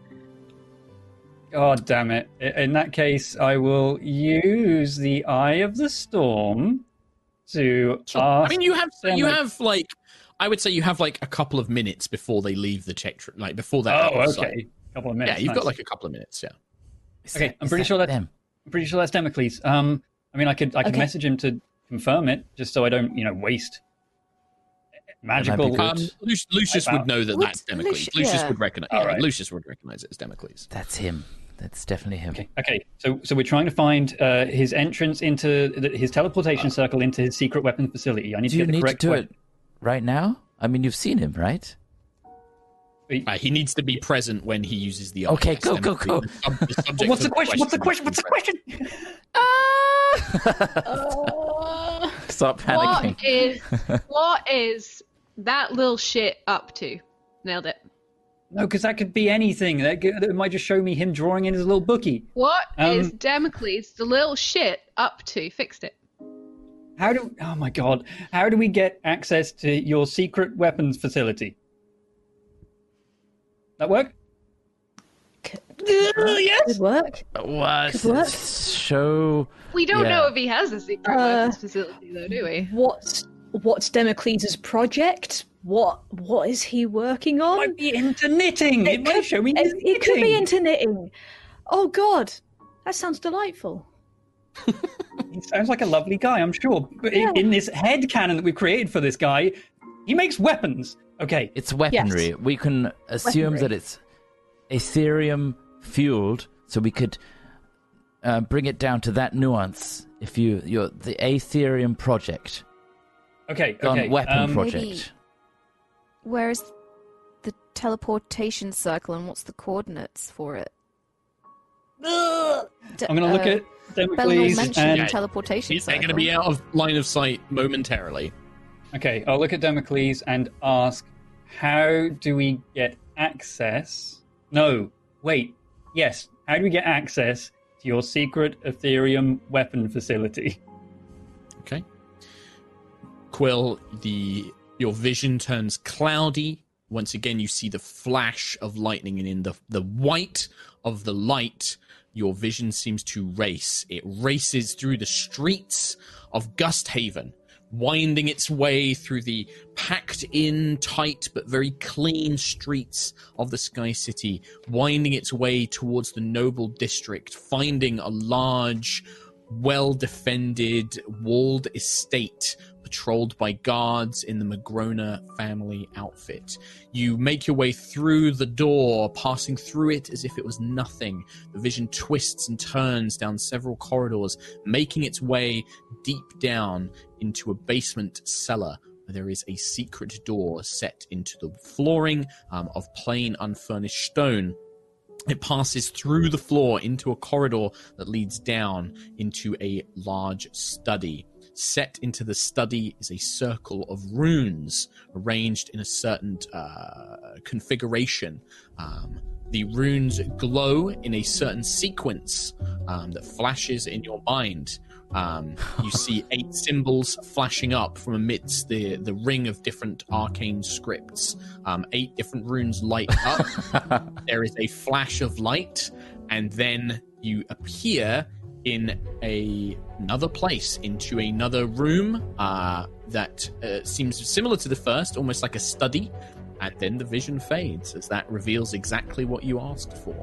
God damn it. I- In that case, I will use the Eye of the Storm to Sure. I ask mean, you have them you a- have like I would say you have like a couple of minutes before they leave the check, tr- like before that. Oh, outside. okay. Couple of minutes. Yeah, you've got nice. like a couple of minutes. Yeah. is Okay, that- I'm is pretty that sure that- them. I'm pretty sure that's Democles. Um, I mean, I could I could Okay. message him to confirm it, just so I don't, you know, waste magical. good. Um, Lu- Lucius About- would know that Would that's Democles. Luci- Lucius yeah. would recognize. All Yeah, right. Lucius would recognize it as Democles. That's him. That's definitely him. Okay, okay. So, so we're trying to find uh, his entrance into the, his teleportation circle into his secret weapon facility. I need Do to you get the need to correct do weapon. it right now? I mean, you've seen him, right? Uh, he needs to be present when he uses the. eye. Okay, Yes, go, go, Democles. go. The sub- the subject What's of the question? What's the question? What's the question? Uh, Stop panicking. What is what is that little shit up to? Nailed it. No, because that could be anything. That, could- that might just show me him drawing in his little bookie. What is Um, Democles, the little shit, up to? Fixed it. How do? Oh my god! How do we get access to your secret weapons facility? That work? Yes. Good work. What? Could work. Show. We don't Yeah. know if he has a secret Uh, weapons facility, though, do we? What's what's Democles' project? What what is he working on? Might be into knitting. It, might could- show me. It, his it could be knitting. into knitting. Oh God, that sounds delightful. He sounds like a lovely guy, I'm sure. But in, Yeah. in this head canon that we've created for this guy, he makes weapons. Okay. It's weaponry. Yes. We can assume Weaponry. that it's Ethereum fueled, so we could uh, bring it down to that nuance. If you, you're the Aetherium project, Okay. on Okay. weapon um, project. Maybe- where's the teleportation circle and what's the coordinates for it? D- I'm going to look uh, at Bellinor Democles mentioned and Yeah. teleportation They're circle. going to be out of line of sight momentarily. okay, I'll look at Democles and ask, how do we get access? No, wait. Yes. How do we get access to your secret Ethereum weapon facility? Okay. Quill, the your vision turns cloudy. Once again, you see the flash of lightning, and in the the white of the light, your vision seems to race. It races through the streets of Gusthaven, winding its way through the packed-in, tight but very clean streets of the Sky City, winding its way towards the Noble District, finding a large, well-defended, walled estate patrolled by guards in the Magrona family outfit. You make your way through the door, passing through it as if it was nothing. The vision twists and turns down several corridors, making its way deep down into a basement cellar where there is a secret door set into the flooring um, of plain unfurnished stone. It passes through the floor into a corridor that leads down into a large study. Set into the study is a circle of runes arranged in a certain uh, configuration. Um, the runes glow in a certain sequence um, that flashes in your mind. Um, you see eight symbols flashing up from amidst the, the ring of different arcane scripts. Um, eight different runes light up. There is a flash of light, and then you appear in a, another place, into another room uh, that uh, seems similar to the first, almost like a study, and then the vision fades as that reveals exactly what you asked for.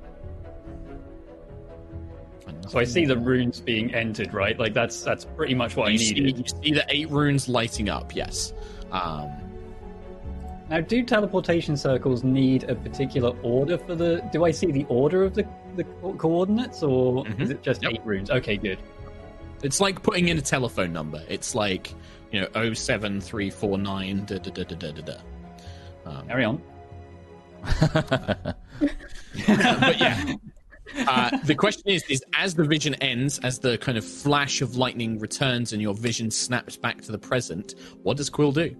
So I see the runes being entered, right? Like that's that's pretty much what you I needed. See, you see the eight runes lighting up, yes. Um, now, do teleportation circles need a particular order for the... Do I see the order of the, the co- coordinates, or mm-hmm. is it just yep. eight runes? Okay, good. It's like putting in a telephone number. It's like, you know, oh seven three four nine da da da da da da. Um, Carry on. But yeah. Uh, the question is, is as the vision ends, as the kind of flash of lightning returns and your vision snaps back to the present, what does Quill do?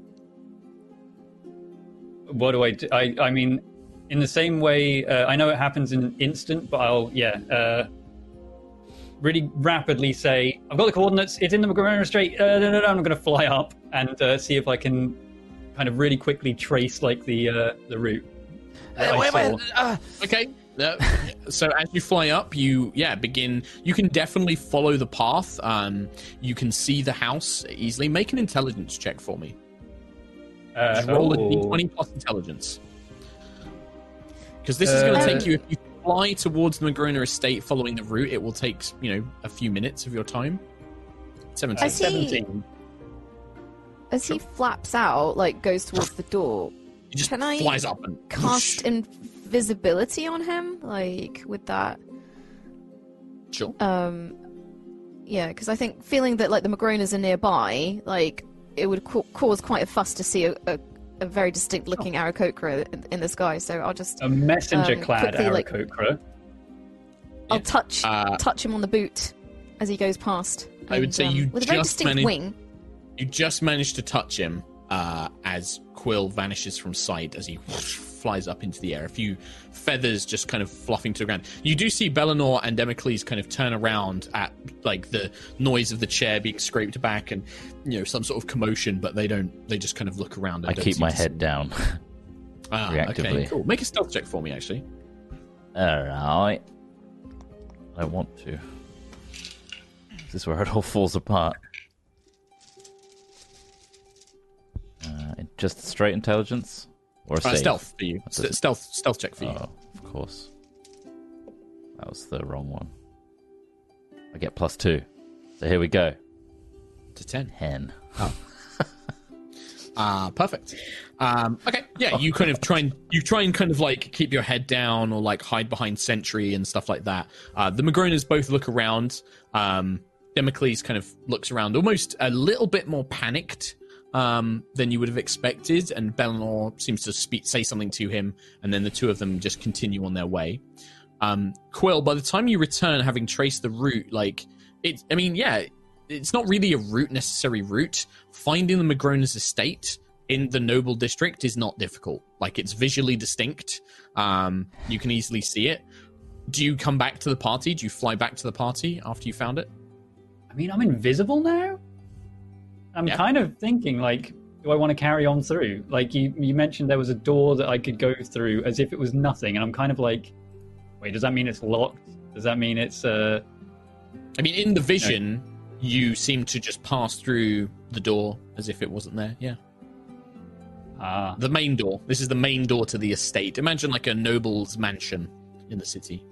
What do I do? I, I mean, in the same way, uh, I know it happens in an instant, but I'll, yeah, uh, really rapidly say, I've got the coordinates, it's in the McGregor Strait, uh, no, no, no, I'm going to fly up and uh, see if I can kind of really quickly trace, like, the uh, the route. Uh, wait, wait, uh, okay. Uh, so as you fly up, you yeah begin. You can definitely follow the path. Um, you can see the house easily. Make an intelligence check for me. Uh, Just roll oh. a d twenty plus intelligence, because this is going to Uh, take you. If you fly towards the Magrona estate following the route, it will take you know a few minutes of your time. Seventeen. As he, seventeen. as he flaps out, like goes towards the door, He just can I flies up and cast invisibility on him, like with that. Sure. Um, yeah, because I think feeling that like the Magronas are nearby, like it would ca- cause quite a fuss to see a, a, a very distinct looking Aarakocra in, in the sky. So I'll just A messenger-clad um, quickly, like- Aarakocra. I'll Yeah. touch Uh, touch him on the boot as he goes past. I would and, say um, you with a very just distinct managed- wing. You just managed to touch him uh, as Quill vanishes from sight as he whoosh, flies up into the air. A few feathers just kind of fluffing to the ground. You do see Bellinor and Democles kind of turn around at like the noise of the chair being scraped back and you know some sort of commotion, but they don't. They just kind of look around. And I don't keep seem my to head see- down. Ah, reactively. okay, cool. Make a stealth check for me, actually. Alright. I want to. This is where it all falls apart. Uh, just straight intelligence? Or a Uh, save? stealth for you. That's a- S- stealth, stealth check for you. Oh, of course. That was the wrong one. I get plus two. So here we go. To ten. Hen. Ah, perfect. Um, okay, yeah, you kind of try and you try and kind of like keep your head down or like hide behind sentry and stuff like that. Uh, the Magronas both look around. Um, Democles kind of looks around, almost a little bit more panicked um, than you would have expected, and Bellinor seems to speak, say something to him, and then the two of them just continue on their way. Um, Quill, by the time you return, having traced the route, like it, I mean, yeah. It's not really a route, necessary route. Finding the Magrona's estate in the Noble District is not difficult. Like, it's visually distinct. Um, you can easily see it. Do you come back to the party? Do you fly back to the party after you found it? I mean, I'm invisible now? I'm Yeah. kind of thinking, like, do I want to carry on through? Like, you, you mentioned there was a door that I could go through as if it was nothing, and I'm kind of like, wait, does that mean it's locked? Does that mean it's, uh... I mean, in the vision... You seem to just pass through the door as if it wasn't there, yeah. Ah. The main door. This is the main door to the estate. Imagine like a noble's mansion in the city.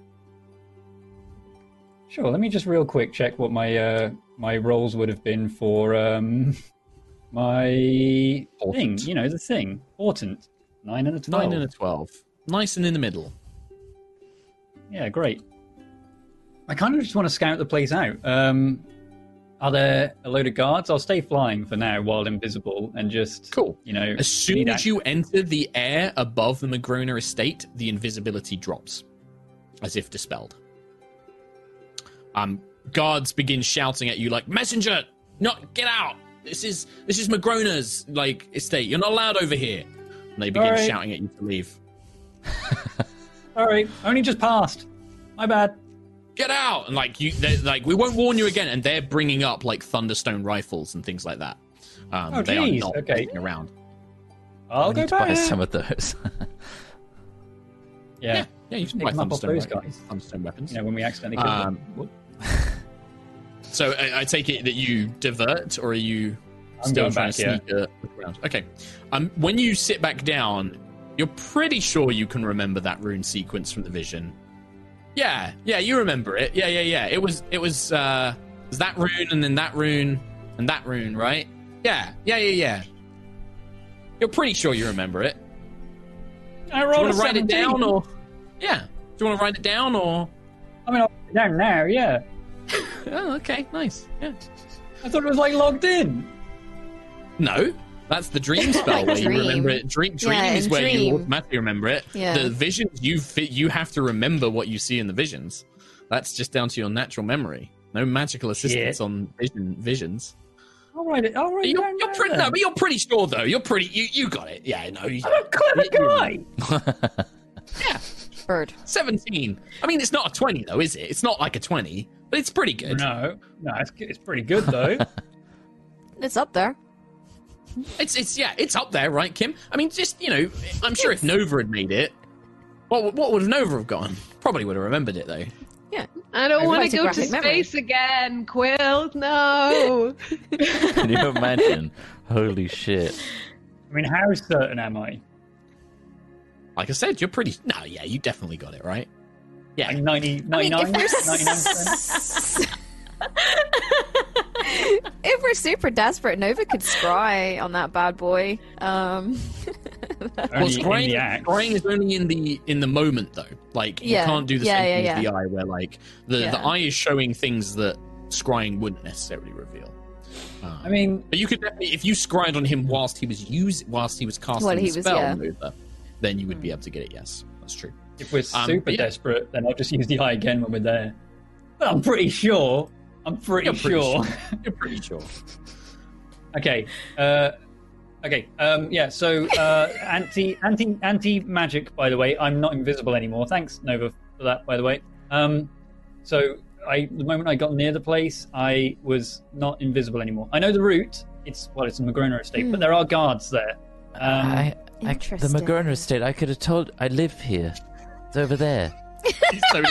Sure, let me just real quick check what my uh, my rolls would have been for um, my Portent. thing. You know, the thing. Portent. Nine and a twelve. Nine and a twelve. Nice and in the middle. Yeah, great. I kind of just want to scout the place out. Um, are there a load of guards? I'll stay flying for now while invisible and just, Cool. you know... As soon need as ac- you enter the air above the Magrona estate, the invisibility drops. as if dispelled. Um, guards begin shouting at you like, "Messenger, not get out! This is this is Magrona's like estate. You're not allowed over here." And they begin All right. shouting at you to leave. Sorry, only just passed. My bad. Get out! And like you, they're like, "We won't warn you again." And they're bringing up like Thunderstone rifles and things like that. Um, Oh, they are geez, not okay. sticking around. I'll We go need to buy back. some of those. Yeah. Yeah, yeah, you can Pick buy them up off Thunderstone, those weapons- guys. Thunderstone weapons. You know, when we accidentally kill Um, them. Whoop. So I, I take it that you divert, or are you I'm still going trying back, to yeah. sneak a look around? Okay. Um, when you sit back down, you're pretty sure you can remember that rune sequence from the vision. Yeah, yeah, you remember it. Yeah, yeah, yeah. It was, it was, uh, it was that rune, and then that rune, and that rune, right? Yeah, yeah, yeah, yeah. You're pretty sure you remember it. I Do you rolled want a to write it seventeen. down, or yeah? Do you want to write it down, or? I mean, I'll write it down now, yeah. Oh, okay, nice. Yeah. I thought it was like logged in. No, that's the dream spell where you Dream. remember it. Dream, dream Yeah, is in where you dream. automatically remember it. Yeah. The visions you fit, you have to remember what you see in the visions. That's just down to your natural memory. No magical assistance Shit. on vision visions. I'll write it. I'll write it You're, down you're now, pretty, then. no, but you're pretty sure though. You're pretty. You, you got it. Yeah, no. You, I'm a clever you- guy. Yeah, Bird. seventeen. I mean, it's not a twenty though, is it? It's not like a twenty, but it's pretty good. No, no, it's, it's pretty good though. It's up there. It's it's yeah, it's up there, right, Kim? I mean, just you know, I'm sure if Nova had made it, what what would Nova have gone? Probably would have remembered it though. Yeah. I don't want to go to Photographic memory. space again, Quill. No. Can you imagine? Holy shit. I mean, how certain am I? Like I said, you're pretty. No, yeah, you definitely got it right. Yeah, Like ninety, I mean, ninety-nine, if we're, ninety-nine percent? if we're super desperate, Nova could scry on that bad boy. Um, well, Only in scrying, the act. scrying is only in the in the moment though. Like you Yeah. can't do the Yeah, same yeah, thing yeah. with the eye, where like the Yeah. the eye is showing things that scrying wouldn't necessarily reveal. Um, I mean, but you could definitely, if you scryed on him whilst he was use whilst he was casting While he the was- spell, yeah. Nova, then you would be able to get it. Yes, that's true. if we're Um, super but yeah. desperate, then I'll just use the eye again when we're there. But I'm pretty sure. I'm pretty, You're pretty sure. You're pretty sure. Okay. Uh, okay. Um, yeah. So uh, anti anti anti magic. By the way, I'm not invisible anymore. Thanks, Nova, for that. By the way. Um, so I, the moment I got near the place, I was not invisible anymore. I know the route. It's well, it's a Magrona estate, but there are guards there. Um, I, I, the Interesting. Magrona estate, I could have told. I live here. It's over there. So,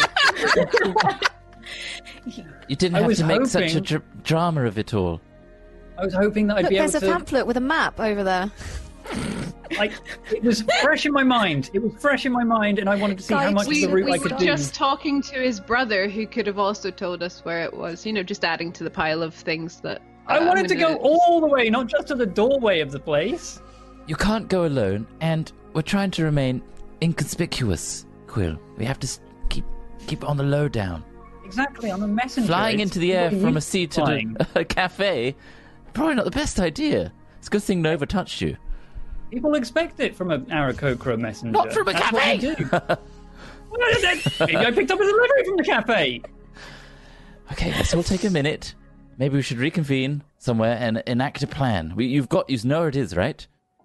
You didn't I have was to make such a hoping- dr- drama of it all. I was hoping that I'd Look, be able there's a to. pamphlet with a map over there. Like, it was fresh in my mind. It was fresh in my mind, and I wanted to see how Guys, much of We, the route we I were could do. just talking to his brother, who could have also told us where it was. You know, just adding to the pile of things that. I uh, wanted I'm to go gonna- all the way, not just to the doorway of the place. You can't go alone, and we're trying to remain inconspicuous, Quill. We have to s- keep keep on the low down. Exactly, I'm a messenger. Flying It's into the air what from you a seat flying. at a, a cafe, probably not the best idea. It's a good thing Nova touched you. People expect it from an Aarakocra messenger. Not from a That's what cafe! they do. Well, then, maybe I picked up a delivery from the cafe. Okay, let's all take a minute. Maybe we should reconvene somewhere and enact a plan. We, you've got, you know where it is, right?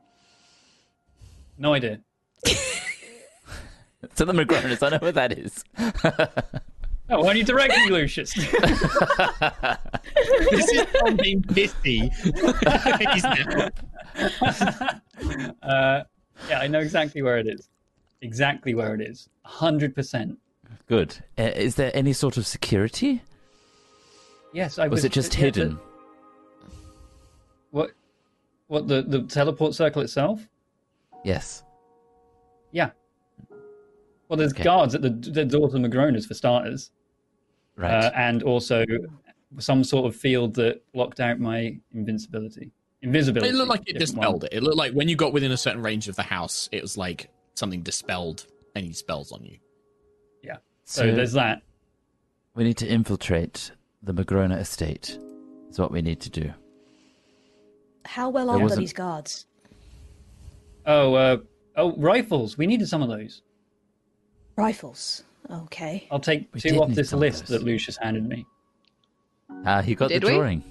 No idea. To the Magronas, I know where that is. Oh, why don't you direct me, Lucius? this is from being pissy. He's now- uh, yeah, I know exactly where it is. Exactly where it is. one hundred percent. Good. Uh, is there any sort of security? Yes, I Or was. was it just yeah, hidden? the- what? What, the, the teleport circle itself? Yes. Yeah. Well, there's Okay. guards at the, the door to the Magronas, for starters. Right. Uh, and also some sort of field that blocked out my invincibility. Invisibility. It looked like it different dispelled one. it. It looked like when you got within a certain range of the house, it was like something dispelled any spells on you. Yeah. So, there's that. We need to infiltrate the Magrona estate. Is what we need to do. How well There armed are wasn't- these guards? Oh, uh, oh, rifles. We needed some of those. Rifles. Okay. I'll take We two did off need this some of list those. that Lucius handed me. Ah, he got Did the we? drawing.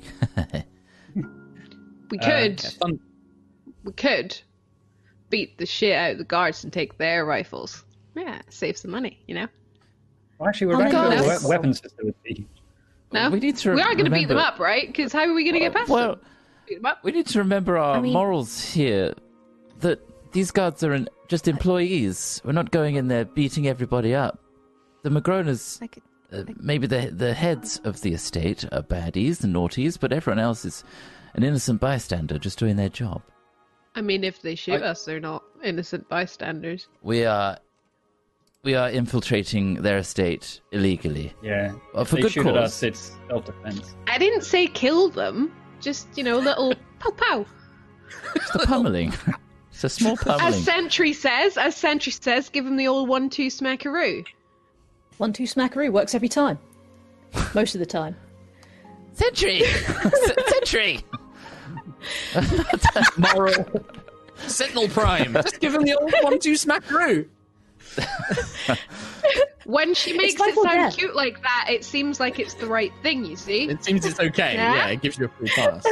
We Uh, could, Fun. we could beat the shit out of the guards and take their rifles. Yeah, save some money, you know. Well, actually, we're Oh, back to no. the we- weapons facility. No, We need to we are going to beat them remember- up, right? Because how are we going to get past well, them? Beat them up. we need to remember our I mean- morals here. That these guards are in, just employees. We're not going in there beating everybody up. The Magronas, I could, uh, maybe the the heads of the estate are baddies and naughties, but everyone else is an innocent bystander just doing their job. I mean, if they shoot I- us, they're not innocent bystanders. We are we are infiltrating their estate illegally. Yeah. Well, If for they good shoot at cause. us, it's self-defense. I didn't say kill them. Just, you know, little pow pow. It's the pummeling. It's a small As pummeling. Sentry says, as Sentry says, give them the old one-two smackaroo. One, two, smackaroo works every time. Most of the time. Sentry! Sentry! Moral. Sentinel Prime. Just give him the old one-two smackaroo. When she makes life it or sound death. cute like that, it seems like it's the right thing, you see? It seems it's okay. Yeah? Yeah, it gives you a free pass.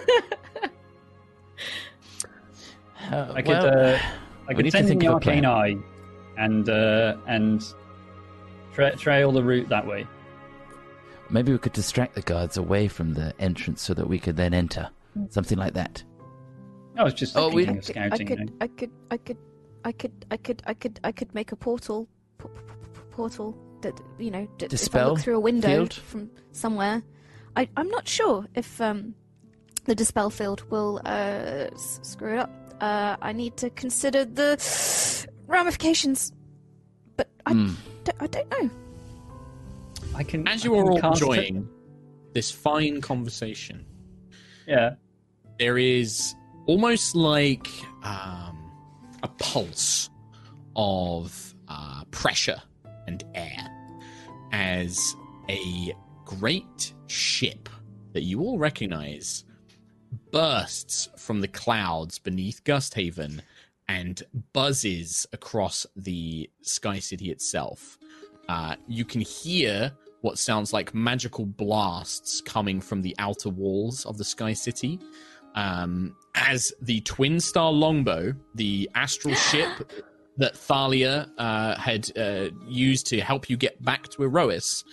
Uh, I could, well, uh, I we could need to send in think the of a arcane plan. eye, and uh, and tra- trail the route that way. maybe we could distract the guards away from the entrance so that we could then enter. Something like that. I was just Oh, we- thinking I of could, scouting. I you could, know. I could, I could, I could, I could, I could, I could make a portal, p- p- p- portal that you know, d- if I Dispel look through a window field? from somewhere. I, I'm not sure if um, the dispel field will uh, s- screw it up. Uh, I need to consider the ramifications, but I, Hmm. don't, I don't know. I can. As I you are can all cast it- enjoying this fine conversation, Yeah. there is almost like um, a pulse of uh, pressure and air as a great ship that you all recognize bursts from the clouds beneath Gusthaven and buzzes across the Sky City itself. Uh, you can hear what sounds like magical blasts coming from the outer walls of the Sky City. Um, as the Twin Star Longbow, the astral ship that Thalia uh, had uh, used to help you get back to Erois,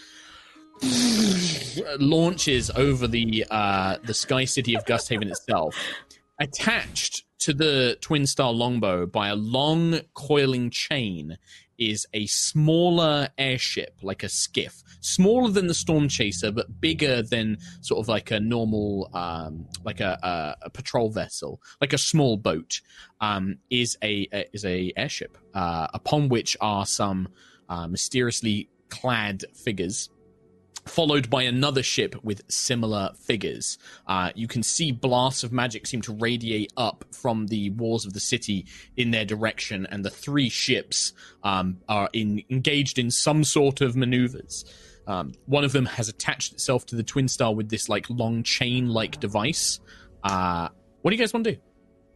launches over the uh, the Sky City of Gusthaven itself. Attached to the Twin Star Longbow by a long coiling chain is a smaller airship, like a skiff, smaller than the Storm Chaser, but bigger than sort of like a normal, um, like a, a, a patrol vessel, like a small boat. Um, is a, a is a airship uh, upon which are some uh, mysteriously clad figures, followed by another ship with similar figures. Uh, you can see blasts of magic seem to radiate up from the walls of the city in their direction, and the three ships um, are in, engaged in some sort of maneuvers. Um, one of them has attached itself to the Twin Star with this like long chain-like device. Uh, what do you guys want to do?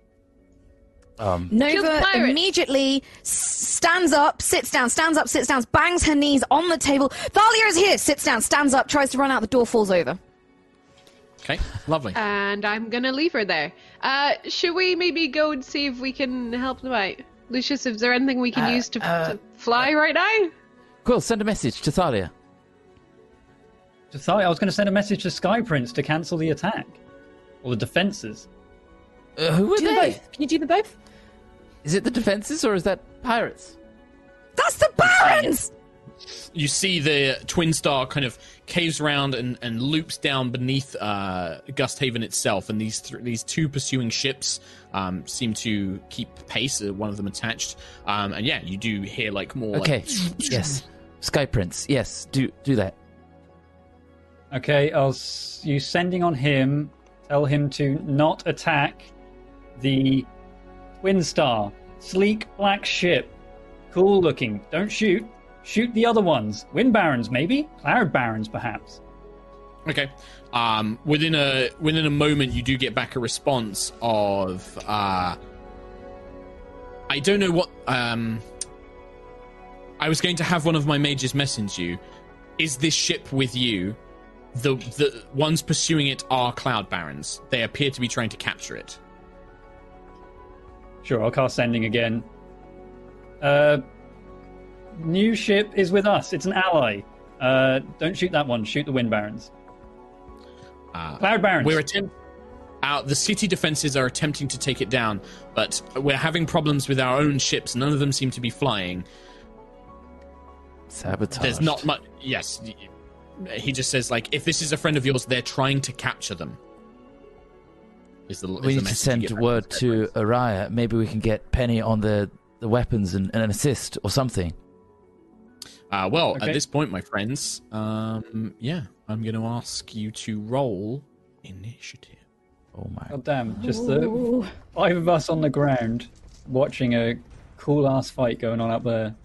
Um, Kill the Nova pirate. immediately s- stands up, sits down, stands up, sits down, bangs her knees on the table. Thalia is here, sits down, stands up, tries to run out the door, falls over. Okay, lovely. And I'm gonna leave her there. Uh, should we maybe go and see if we can help them out? Lucius, is there anything we can Uh, use to, uh, to fly right now? Cool, send a message to Thalia. To Thalia, I was going to send a message to Sky Prince to cancel the attack or the defenses. Uh, who are Do them they? both. Can you do them both? Is it the defenses or is that pirates? That's the Barons! You see the Twin Star kind of caves around and, and loops down beneath uh, Gusthaven itself, and these th- these two pursuing ships um, seem to keep pace. Uh, one of them attached, um, and yeah, you do hear like more. Okay, Like, yes. Sky Prince, yes, do do that. Okay, I'll s- you sending on him. Tell him to not attack the Twin Star, sleek black ship, cool looking. Don't shoot. Shoot the other ones. Wind Barons, maybe. Cloud Barons, perhaps. Okay. Um, within a within a moment, you do get back a response of uh, I don't know what um, I was going to have one of my mages message you. Is this ship with you? The the ones pursuing it are Cloud Barons. They appear to be trying to capture it. Sure, I'll cast Sending again. Uh, new ship is with us. It's an ally. Uh, don't shoot that one. Shoot the Wind Barons. Uh, Cloud Barons. We're attempt- uh, the city defenses are attempting to take it down, but we're having problems with our own ships. None of them seem to be flying. Sabotage. There's not much. Yes, he just says like, if this is a friend of yours, they're trying to capture them. Is the, is We the need to message send you get word back to Araya. Maybe we can get Penny on the, the weapons and, and an assist or something. Uh, well, Okay. at this point, my friends, um, yeah, I'm going to ask you to roll initiative. Oh my. God damn, just the Ooh. five of us on the ground watching a cool ass fight going on up there.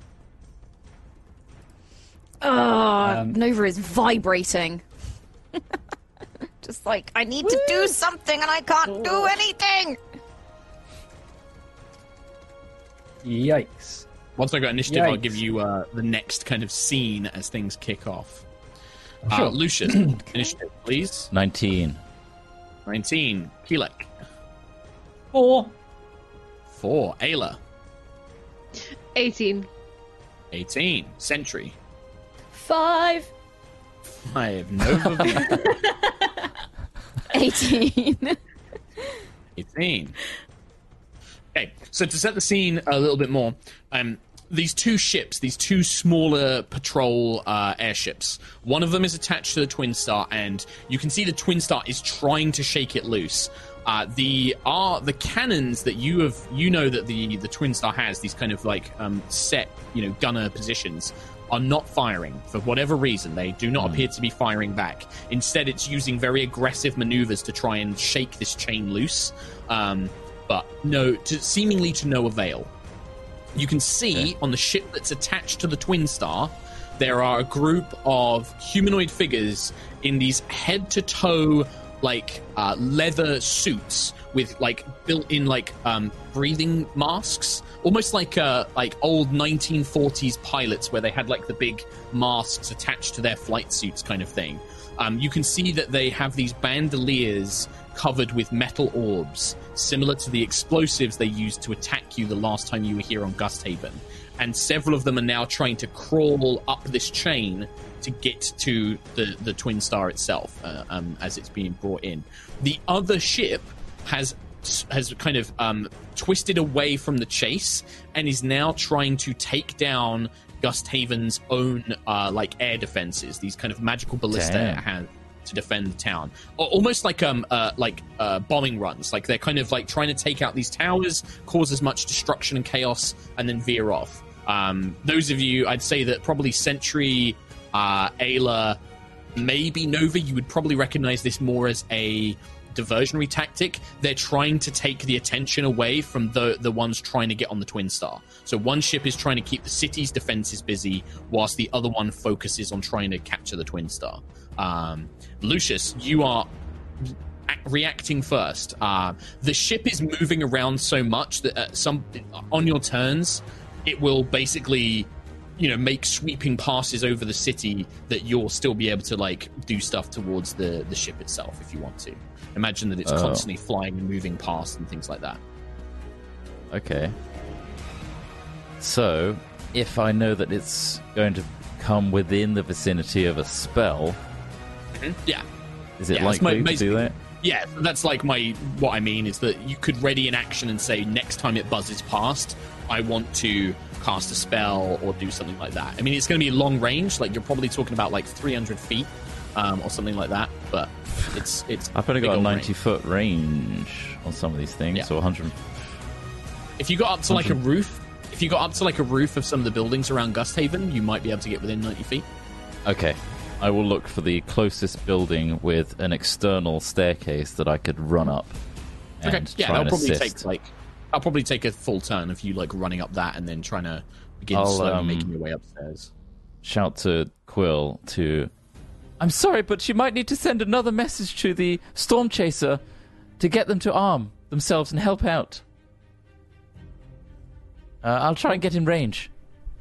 Oh, Um, Nova is vibrating. Just like, I need to do something and I can't do anything. Yikes. Once I got initiative, I'll Yikes. give you uh, the next kind of scene as things kick off. Sure. Uh, Lucius, initiative, please. nineteen. nineteen. Keelek. Four. four. Ayla. eighteen. eighteen. Sentry. Five. five. Nova. eighteen. eighteen. Okay, so to set the scene a little bit more, um, these two ships, these two smaller patrol uh, airships, one of them is attached to the Twin Star, and you can see the Twin Star is trying to shake it loose. Uh, the are the cannons that you have, you know that the the Twin Star has these kind of like um, set, you know, gunner positions, are not firing for whatever reason. They do not appear to be firing back. Instead, it's using very aggressive maneuvers to try and shake this chain loose. Um, but no, to, seemingly to no avail. You can see on the ship that's attached to the Twin Star, there are a group of humanoid figures in these head-to-toe, like uh, leather suits with like built-in like um, breathing masks, almost like uh, like old nineteen forties pilots where they had like the big masks attached to their flight suits, kind of thing. Um, you can see that they have these bandoliers covered with metal orbs, similar to the explosives they used to attack you the last time you were here on Gusthaven. And several of them are now trying to crawl up this chain to get to the, the Twin Star itself uh, um, as it's being brought in. The other ship has has kind of um, twisted away from the chase and is now trying to take down Gusthaven's own uh, like air defenses, these kind of magical ballista Damn. it has to defend the town, Al- almost like um uh, like uh, bombing runs. Like they're kind of like trying to take out these towers, cause as much destruction and chaos, and then veer off. Um, those of you, I'd say that probably Sentry, uh, Ayla, maybe Nova, you would probably recognize this more as a diversionary tactic. They're trying to take the attention away from the the ones trying to get on the Twin Star. So one ship is trying to keep the city's defenses busy, whilst the other one focuses on trying to capture the Twin Star. Um, Lucius, you are reacting first. Uh, the ship is moving around so much that uh, some on your turns, it will basically, you know, make sweeping passes over the city that you'll still be able to like do stuff towards the the ship itself if you want to. Imagine that it's Oh. constantly flying and moving past and things like that. Okay. So, if I know that it's going to come within the vicinity of a spell, Yeah. is it Yeah, it's likely my- to do that? Yeah, that's like my what I mean is that you could ready an action and say next time it buzzes past, I want to cast a spell or do something like that. I mean, it's going to be long range, like you're probably talking about like three hundred feet um, or something like that. But it's it's. I've only big got a old ninety range. foot range on some of these things, Yeah. so one hundred. If you got up to like a one roof, if you got up to like a roof of some of the buildings around Gusthaven, you might be able to get within ninety feet. Okay. I will look for the closest building with an external staircase that I could run up and Okay, yeah, try that'll and probably assist. take like I'll probably take a full turn of you like running up that and then trying to begin I'll, slowly um, making your way upstairs. Shout to Quill to... I'm sorry, but you might need to send another message to the Storm Chaser to get them to arm themselves and help out. Uh, I'll try and get in range.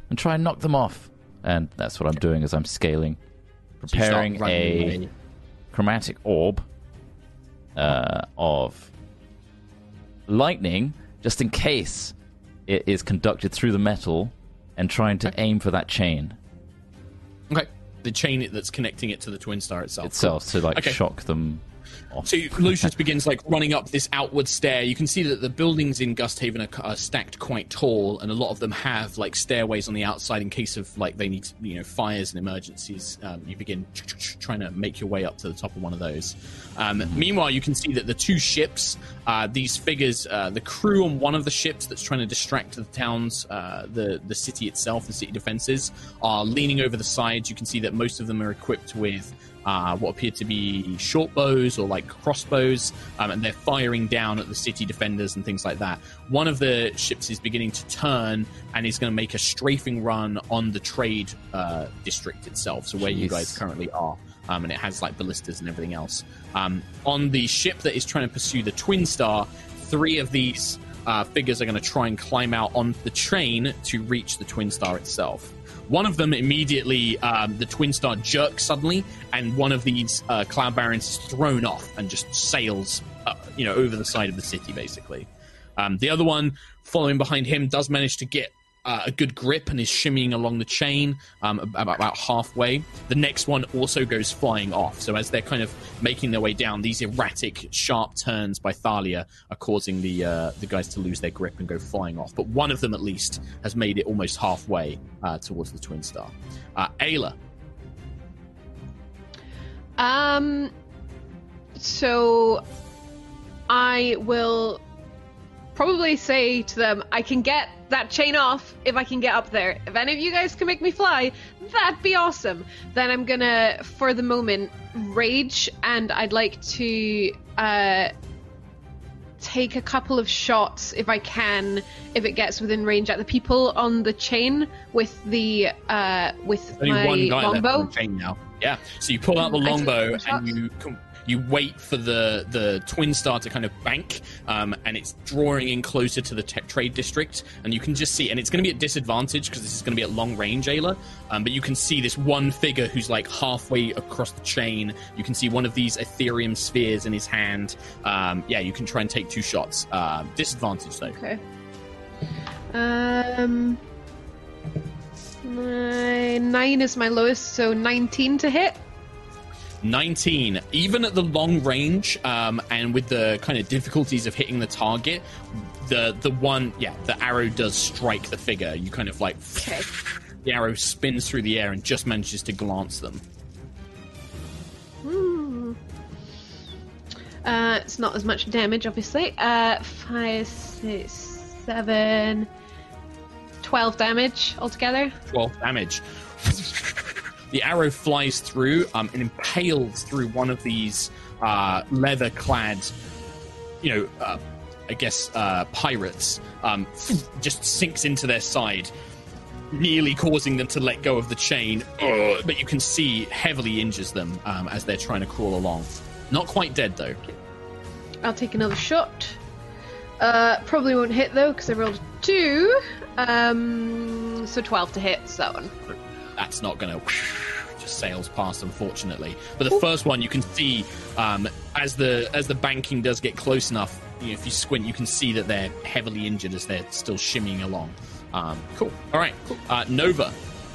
and try and knock them off. And that's what I'm doing as I'm scaling. Preparing So you start running a away. chromatic orb uh, of lightning, just in case it is conducted through the metal, and trying to aim for that chain Okay. The chain that's connecting it to the Twin Star itself. itself to like Okay. shock them off. So Lucius begins like running up this outward stair. You can see that the buildings in Gusthaven are, are stacked quite tall, and a lot of them have like stairways on the outside in case of like they need, you know, fires and emergencies. Um, you begin trying to make your way up to the top of one of those. Um, meanwhile, you can see that the two ships, uh, these figures, uh, the crew on one of the ships that's trying to distract the towns, uh, the the city itself, the city defenses, are leaning over the sides. You can see that most of them are equipped with Uh, what appear to be short bows or like crossbows, um, and they're firing down at the city defenders and things like that. One of the ships is beginning to turn and is going to make a strafing run on the trade uh, district itself, so where you Jeez. guys currently are, um, and it has like ballistas and everything else. Um, on the ship that is trying to pursue the Twin Star, three of these uh, figures are going to try and climb out on the chain to reach the Twin Star itself. One of them immediately, um, the Twin Star jerks suddenly, and one of these uh, Cloud Barons is thrown off and just sails, uh, you know, over the side of the city, basically. Um, the other one, following behind him, does manage to get uh, a good grip and is shimmying along the chain um, about, about halfway. The next one also goes flying off. So as they're kind of making their way down, these erratic, sharp turns by Thalia are causing the uh, the guys to lose their grip and go flying off. But one of them, at least, has made it almost halfway uh, towards the Twin Star. Uh, Ayla. Um, so I will probably say to them, I can get that chain off if I can get up there. If any of you guys can make me fly, that'd be awesome. Then I'm gonna, for the moment, rage, and I'd like to uh, take a couple of shots, if I can, if it gets within range, at the people on the chain with the uh, with Only my one guy left on longbow. the chain now. Yeah, so you pull out the I take longbow one shot. and you com- you wait for the, the Twin Star to kind of bank, um, and it's drawing in closer to the tech trade district, and you can just see, and it's going to be at disadvantage because this is going to be at long range, Ayla, um, but you can see this one figure who's like halfway across the chain. You can see one of these Ethereum spheres in his hand. Um, yeah, you can try and take two shots. Uh, disadvantage, though. Okay. Um, my, nine is my lowest, so nineteen to hit. nineteen. Even at the long range, um, and with the kind of difficulties of hitting the target, the the one, yeah, the arrow does strike the figure. You kind of like, Okay. the arrow spins through the air and just manages to glance them. Hmm. Uh, it's not as much damage, obviously. Uh, five, six, seven, twelve damage altogether. twelve damage. The arrow flies through um, and impales through one of these uh, leather-clad, you know, uh, I guess, uh, pirates. Um, just sinks into their side, nearly causing them to let go of the chain. Ugh, but you can see heavily injures them um, as they're trying to crawl along. Not quite dead, though. I'll take another shot. Uh, probably won't hit, though, because I rolled a two. Um, so twelve to hit, so that one. That's not going to just sails past, unfortunately. But the first one, you can see um, as the as the banking does get close enough. You know, if you squint, you can see that they're heavily injured as they're still shimmying along. Um, cool. All right, uh, Nova.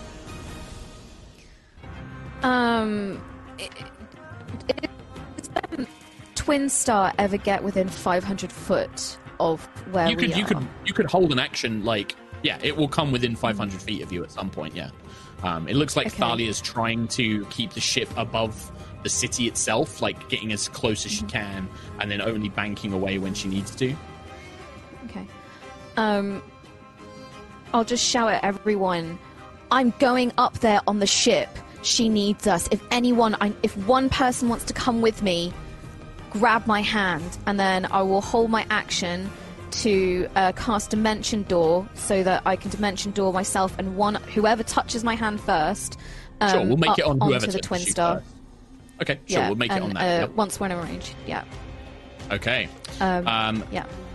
Um, i- i- does um, Twin Star ever get within five hundred foot of where You we could are? you could you could hold an action like yeah, it will come within five hundred feet of you at some point. Yeah. Um, it looks like Okay. Thalia is trying to keep the ship above the city itself, like getting as close as she can, and then only banking away when she needs to. Okay. Um, I'll just shout at everyone. I'm going up there on the ship. She needs us. If anyone, I, if one person wants to come with me, grab my hand, and then I will hold my action to uh, cast Dimension Door so that I can Dimension Door myself and one whoever touches my hand first. Um, Sure, we'll make up it on whoever onto the touches Twin you Star. first. Okay, sure, yeah, we'll make and, it on that. Uh, Yep. Once we're in range, yeah. Okay. Um, Um, yeah.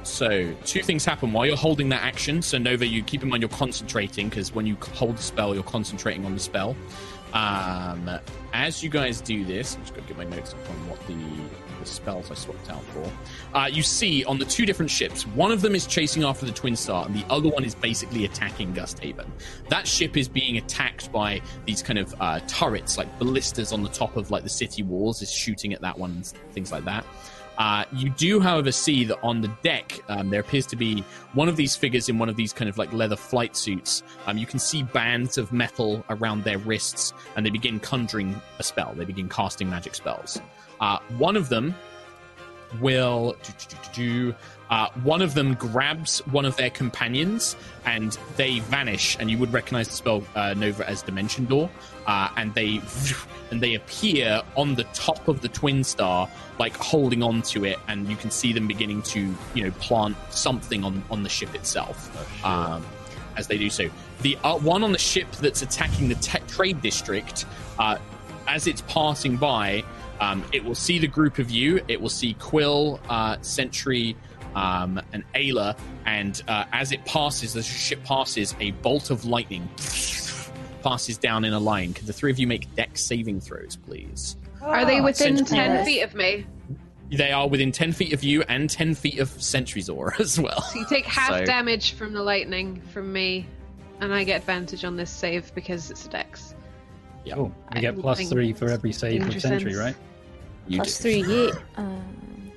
So, two things happen while you're holding that action. So, Nova, you keep in mind you're concentrating, because when you hold the spell, you're concentrating on the spell. Um, as you guys do this, I'm just going to get my notes up on what the, the spells I swapped out for. Uh, you see on the two different ships, one of them is chasing after the Twin Star, and the other one is basically attacking Gusthaven. That ship is being attacked by these kind of uh, turrets, like ballistas on the top of like the city walls, is shooting at that one and things like that. Uh, you do, however, see that on the deck, um, there appears to be one of these figures in one of these kind of like leather flight suits. Um, you can see bands of metal around their wrists, and they begin conjuring a spell. They begin casting magic spells. Uh, one of them will... Do, do, do, do, uh, one of them grabs one of their companions, and they vanish, and you would recognize the spell, uh, Nova, as Dimension Door. Uh, and they and they appear on the top of the Twin Star, like holding on to it, and you can see them beginning to, you know, plant something on, on the ship itself. Oh, sure. um, as they do so. The uh, one on the ship that's attacking the te- trade district, uh, as it's passing by, um, it will see the group of you. It will see Quill, uh, Sentry, um, and Ayla, and uh, as it passes, as the ship passes, a bolt of lightning passes down in a line. Could the three of you make dex saving throws, please? Are they within Sentry- ten feet of me? They are within ten feet of you and ten feet of Sentry's aura as well. So you take half So- damage from the lightning from me, and I get advantage on this save because it's a dex. Yeah. Oh, you get I plus think three for every save of danger Sentry, sense. right? You Plus do. three, yeah. Um,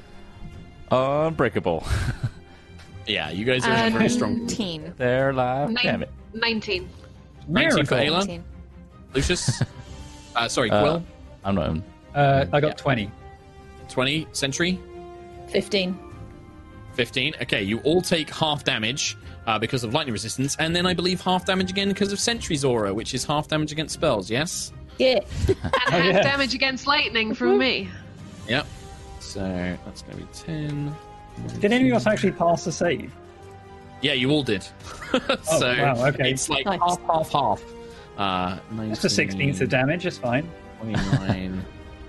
Unbreakable. Yeah, you guys are in a very strong. nineteen. They're alive. Nine- Damn it. nineteen. nineteen for Miracle. Ayla. nineteen. Lucius? uh, sorry, Uh, Quill? I'm not in. Uh, I got Yeah. twenty. twenty. Sentry? Fifteen. fifteen. Okay, you all take half damage uh, because of lightning resistance, and then I believe half damage again because of Sentry's aura, which is half damage against spells, yes? Yeah. And half yeah. damage against lightning from me. Yep. So that's going to be ten. Did any of us actually pass the save? Yeah, you all did. so wow, okay. it's like Nice. half, half, half. Uh, That's a sixteenth of damage, it's fine. twenty-nine.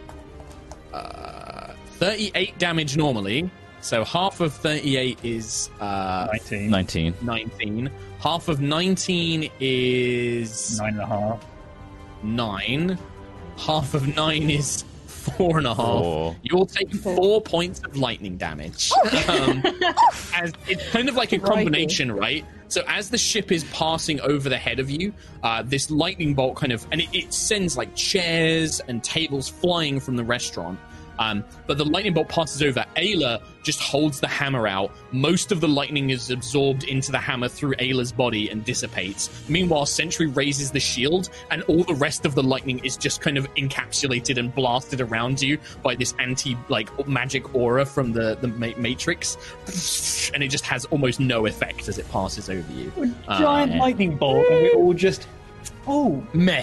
uh, thirty-eight damage normally. So half of thirty-eight is uh, nineteen. nineteen. nineteen. Half of nineteen is Nine and a half. nine. Half of nine is four and a half. Four. You will take four points of lightning damage. um, as it's kind of like a combination, right? So as the ship is passing over the head of you, uh, this lightning bolt kind of, and it, it sends like chairs and tables flying from the restaurant. Um, but the lightning bolt passes over. Ayla just holds the hammer out. Most of the lightning is absorbed into the hammer through Ayla's body and dissipates. Meanwhile, Sentry raises the shield, and all the rest of the lightning is just kind of encapsulated and blasted around you by this anti, like, magic aura from the, the ma- Matrix. And it just has almost no effect as it passes over you. A giant Uh, lightning bolt, and we all just. Oh! Meh.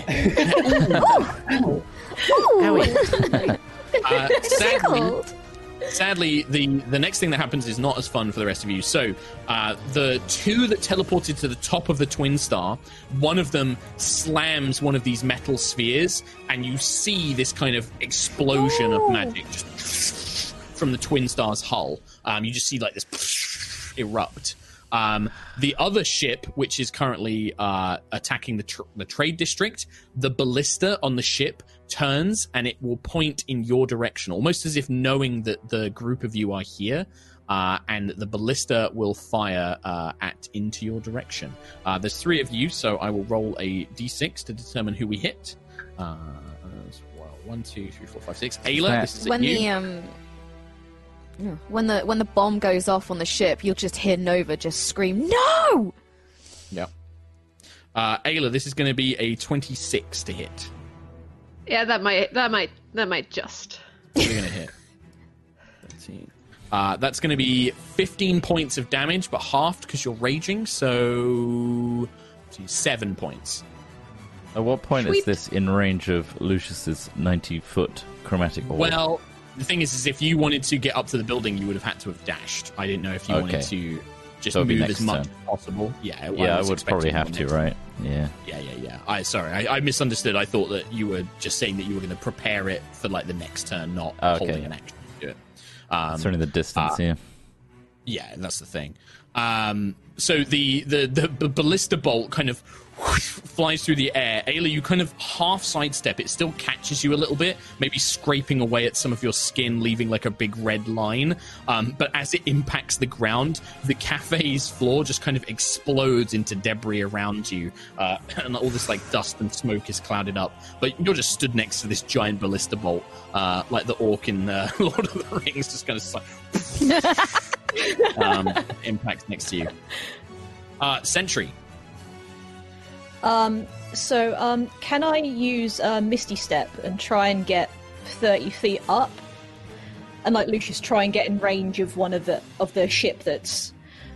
Uh, sadly, Tickled. sadly, the, the next thing that happens is not as fun for the rest of you. So, uh, the two that teleported to the top of the Twin Star, one of them slams one of these metal spheres, and you see this kind of explosion Oh. of magic just from the Twin Star's hull. Um, you just see like this erupt. Um, the other ship, which is currently uh, attacking the, tr- the trade district, the ballista on the ship turns and it will point in your direction, almost as if knowing that the group of you are here. Uh, and the ballista will fire uh, at into your direction. Uh, there's three of you, so I will roll a d six to determine who we hit. Uh, well, one, two, three, four, five, six. Ayla, this is When at you. the um, yeah, when the when the bomb goes off on the ship, you'll just hear Nova just scream, "No!" Yep. Uh, Ayla, this is going to be a twenty-six to hit. Yeah, that might that might that might just. What are you going to hit? thirteen. Uh, that's going to be fifteen points of damage, but halved because you're raging, so seven points. At what point Sweet. is this in range of Lucius's ninety-foot chromatic orb? Well, the thing is, is if you wanted to get up to the building, you would have had to have dashed. I didn't know if you Okay. wanted to just So it'd be move next as much turn. as possible. Yeah, yeah, I was would probably expecting have your to, next- right? Yeah. Yeah, yeah, yeah. I sorry, I, I misunderstood. I thought that you were just saying that you were going to prepare it for like the next turn, not Okay. holding an action to do it. Um, Concerning the distance, uh, yeah. Yeah, that's the thing. Um, so the, the, the, the ballista bolt kind of whoosh, flies through the air. Ayla, you kind of half sidestep. It still catches you a little bit, maybe scraping away at some of your skin, leaving like a big red line. Um, but as it impacts the ground, the cafe's floor just kind of explodes into debris around you. Uh, and all this like dust and smoke is clouded up. But you're just stood next to this giant ballista bolt, uh, like the orc in uh, Lord of the Rings, just kind of like... um, impacts next to you. Uh, Sentry. Um, so, um, can I use uh, Misty Step and try and get thirty feet up? And like Lucius, try and get in range of one of the of the ship that's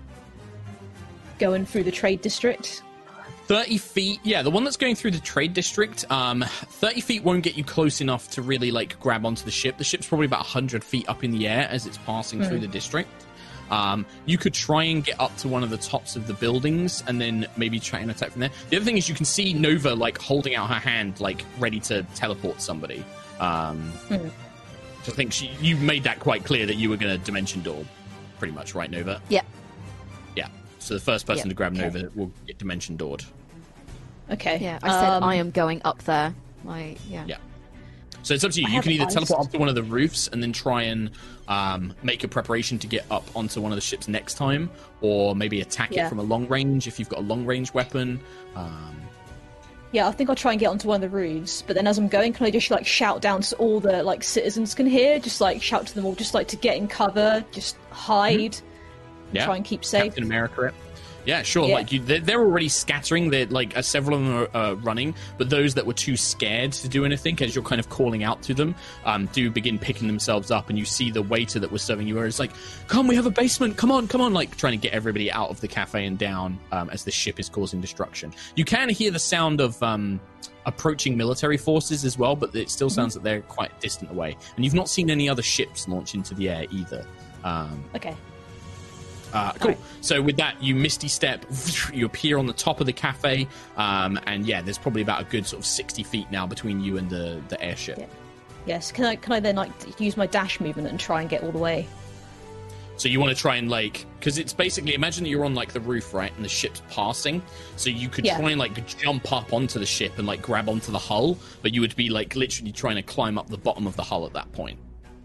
going through the trade district? thirty feet, yeah, the one that's going through the trade district, um, thirty feet won't get you close enough to really, like, grab onto the ship. The ship's probably about one hundred feet up in the air as it's passing mm. through the district. Um, you could try and get up to one of the tops of the buildings and then maybe try and attack from there. The other thing is you can see Nova, like, holding out her hand, like, ready to teleport somebody. Um, mm. So I think she, you made that quite clear that you were going to Dimension Door, pretty much, right, Nova? Yeah. Yeah. So the first person yeah. to grab okay. Nova will get Dimension Doored. Okay. Yeah, I said um, I am going up there. I, yeah. Yeah. So it's up to you. I You can either eyes. teleport up to one of the roofs and then try and um, make a preparation to get up onto one of the ships next time, or maybe attack yeah. it from a long range if you've got a long range weapon. Um, yeah, I think I'll try and get onto one of the roofs, but then as I'm going, can I just like shout down so all the like citizens can hear? Just like shout to them all, just like to get in cover, just hide, mm-hmm. yeah. try and keep safe. Captain America it. Yeah, sure. Yeah. Like you, they're, they're already scattering. They're like uh, several of them are uh, running, but those that were too scared to do anything, as you're kind of calling out to them, um, do begin picking themselves up. And you see the waiter that was serving you, where it's like, "Come, we have a basement. Come on, come on!" Like trying to get everybody out of the cafe and down um, as the ship is causing destruction. You can hear the sound of um, approaching military forces as well, but it still sounds mm-hmm. that they're quite distant away. And you've not seen any other ships launch into the air either. Um, okay. Uh, cool. Right. So with that, you misty step, you appear on the top of the cafe, um, and yeah, there's probably about a good sort of sixty feet now between you and the, the airship. Yeah. Yes. Can I can I then like use my dash movement and try and get all the way? So you want to try and like, because it's basically, imagine that you're on like the roof, right, and the ship's passing. So you could yeah. try and like jump up onto the ship and like grab onto the hull, but you would be like literally trying to climb up the bottom of the hull at that point.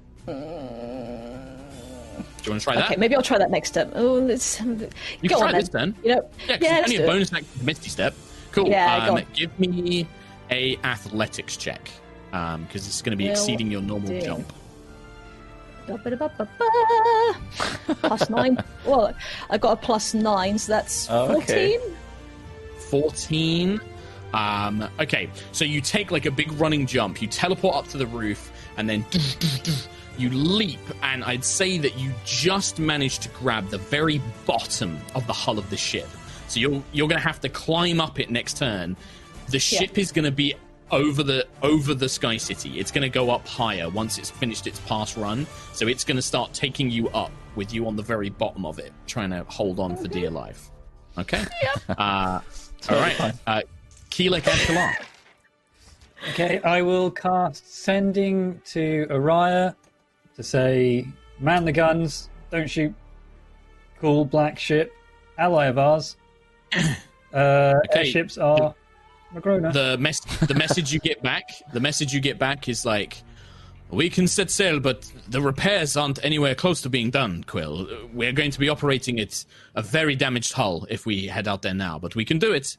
Uh... Do you want to try that? Okay, maybe I'll try that next turn. Oh, let's. You go can on try then. this then. You know, yeah, yeah, it's only a bonus action to Misty Step. Cool. Yeah, um, give me a athletics check because um, it's going to be Will exceeding your normal do. jump. Plus nine. Well, I got a plus nine, so that's oh, fourteen. Okay. Fourteen. Um, okay, so you take like a big running jump. You teleport up to the roof, and then. You leap, and I'd say that you just managed to grab the very bottom of the hull of the ship. So you're you're going to have to climb up it next turn. The ship yeah. is going to be over the over the Sky City. It's going to go up higher once it's finished its pass run. So it's going to start taking you up with you on the very bottom of it, trying to hold on for dear life. Okay? Yep. Uh, all right. Uh, Keelik Antelar. Okay, I will cast Sending to Araya to say, man the guns, don't shoot. Cool black ship, ally of ours. Uh, okay. Airships are Magrona. The mess, the message you get back, the message you get back is like, we can set sail, but the repairs aren't anywhere close to being done, Quill. We're going to be operating at a very damaged hull if we head out there now, but we can do it.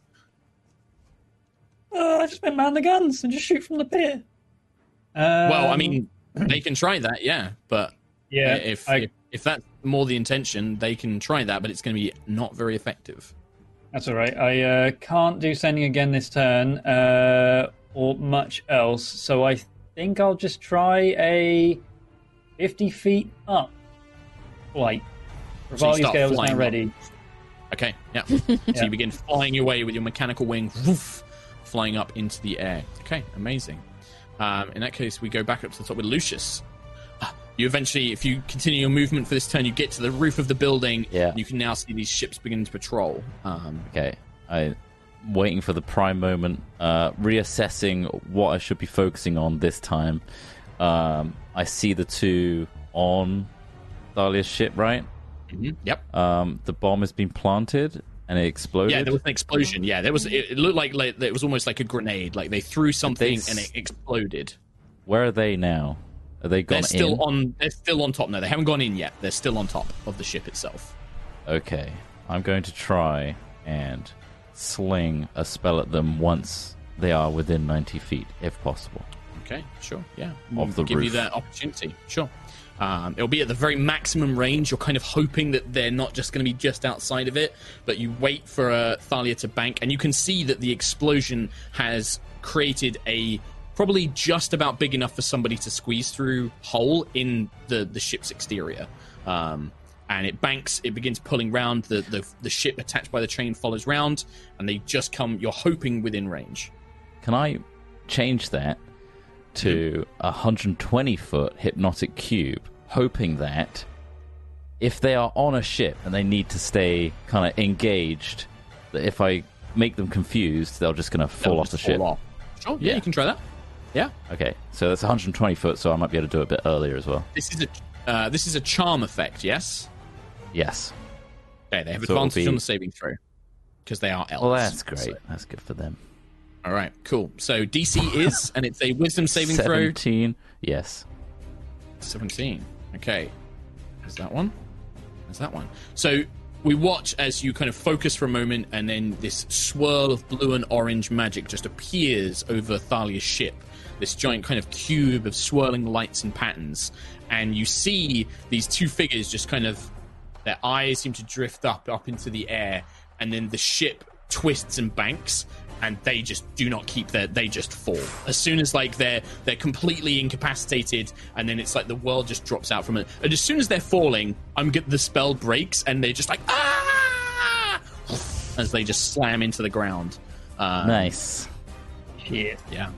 Uh, I just meant man the guns and just shoot from the pier. Um, well, I mean, they can try that, yeah, but yeah, if, I, if if that's more the intention, they can try that, but it's going to be not very effective. That's all right. I uh, can't do Sending again this turn, uh, or much else, so I think I'll just try a fifty feet up flight. Revalia Scale is now ready. Okay, yeah. So yeah. you begin flying your way with your mechanical wing, woof, flying up into the air. Okay, amazing. Um, in that case, we go back up to the top with Lucius. You eventually, if you continue your movement for this turn, you get to the roof of the building. Yeah. And you can now see these ships begin to patrol. Um, okay. I'm waiting for the prime moment, uh, reassessing what I should be focusing on this time. Um, I see the two on Thalia's ship, right? Mm-hmm. Yep. Um, the bomb has been planted and it exploded. Yeah, there was an explosion. Yeah, there was. It, it looked like, like it was almost like a grenade. Like they threw something They- and it exploded. Where are they now? Are they gone They're still in? on. They're still on top. No, they haven't gone in yet. They're still on top of the ship itself. Okay, I'm going to try and sling a spell at them once they are within ninety feet, if possible. Okay, sure. Yeah, Of the give you roof. that opportunity. Sure. Um, it'll be at the very maximum range. You're kind of hoping that they're not just going to be just outside of it, but you wait for uh, Thalia to bank, and you can see that the explosion has created a probably just about big enough for somebody to squeeze through hole in the, the ship's exterior. Um, and it banks, it begins pulling round, the, the, the ship attached by the chain follows round, and they just come, you're hoping within range. Can I change that to a one hundred twenty foot hypnotic cube, hoping that if they are on a ship and they need to stay kind of engaged, that if I make them confused, they're just going to fall They'll off the just ship? fall off. Sure, yeah, Yeah. you can try that. Yeah. Okay, so that's one hundred twenty foot, so I might be able to do it a bit earlier as well. This is a uh, this is a charm effect, yes? Yes. Okay, they have So it'll advantage be- on the saving throw because they are elves. Well, that's great. So- That's good for them. all right, cool. So D C is, and it's a wisdom saving throw. seventeen. Yes. seventeen. Okay. There's that one. There's that one. So we watch as you kind of focus for a moment, and then this swirl of blue and orange magic just appears over Thalia's ship. This giant kind of cube of swirling lights and patterns. And you see these two figures just kind of, their eyes seem to drift up, up into the air, and then the ship twists and banks, and they just do not keep their, they just fall. As soon as like they're they're completely incapacitated, and then it's like the world just drops out from it. And as soon as they're falling, I'm get the spell breaks, and they're just like ah, as they just slam into the ground. Um, Nice. Shit. Yeah.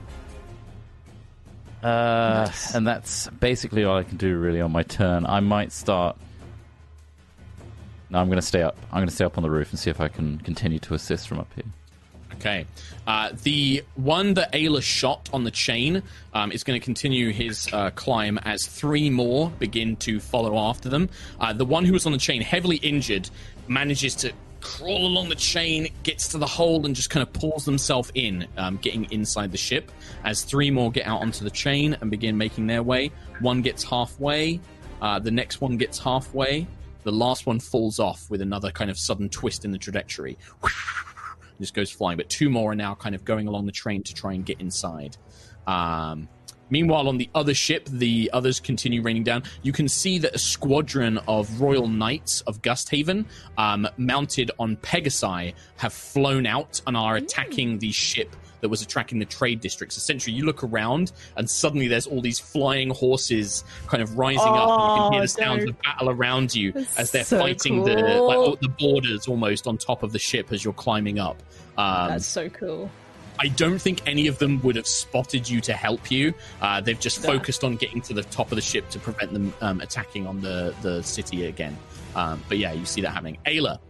Uh, and that's basically all I can do really on my turn. I might start. No, I'm going to stay up. I'm going to stay up on the roof and see if I can continue to assist from up here. Okay. Uh, the one that Ayla shot on the chain um, is going to continue his uh, climb as three more begin to follow after them. Uh, the one who was on the chain, heavily injured, manages to crawl along the chain, gets to the hole, and just kind of pulls themselves in, um, getting inside the ship. As three more get out onto the chain and begin making their way. One gets halfway. Uh, the next one gets halfway. The last one falls off with another kind of sudden twist in the trajectory. Just goes flying, but two more are now kind of going along the train to try and get inside. Um, meanwhile, on the other ship, the others continue raining down. You can see that a squadron of Royal Knights of Gusthaven, um, mounted on Pegasi, have flown out and are attacking the ship that was attracting the trade districts. Essentially, you look around, and suddenly there's all these flying horses kind of rising up, and you can hear the sounds no. of battle around you as they're so fighting the cool. like all- the borders almost on top of the ship as you're climbing up. Um, That's so cool. I don't think any of them would have spotted you to help you. Uh, they've just Yeah. focused on getting to the top of the ship to prevent them um, attacking on the, the city again. Um, but yeah, you see that happening. Ayla.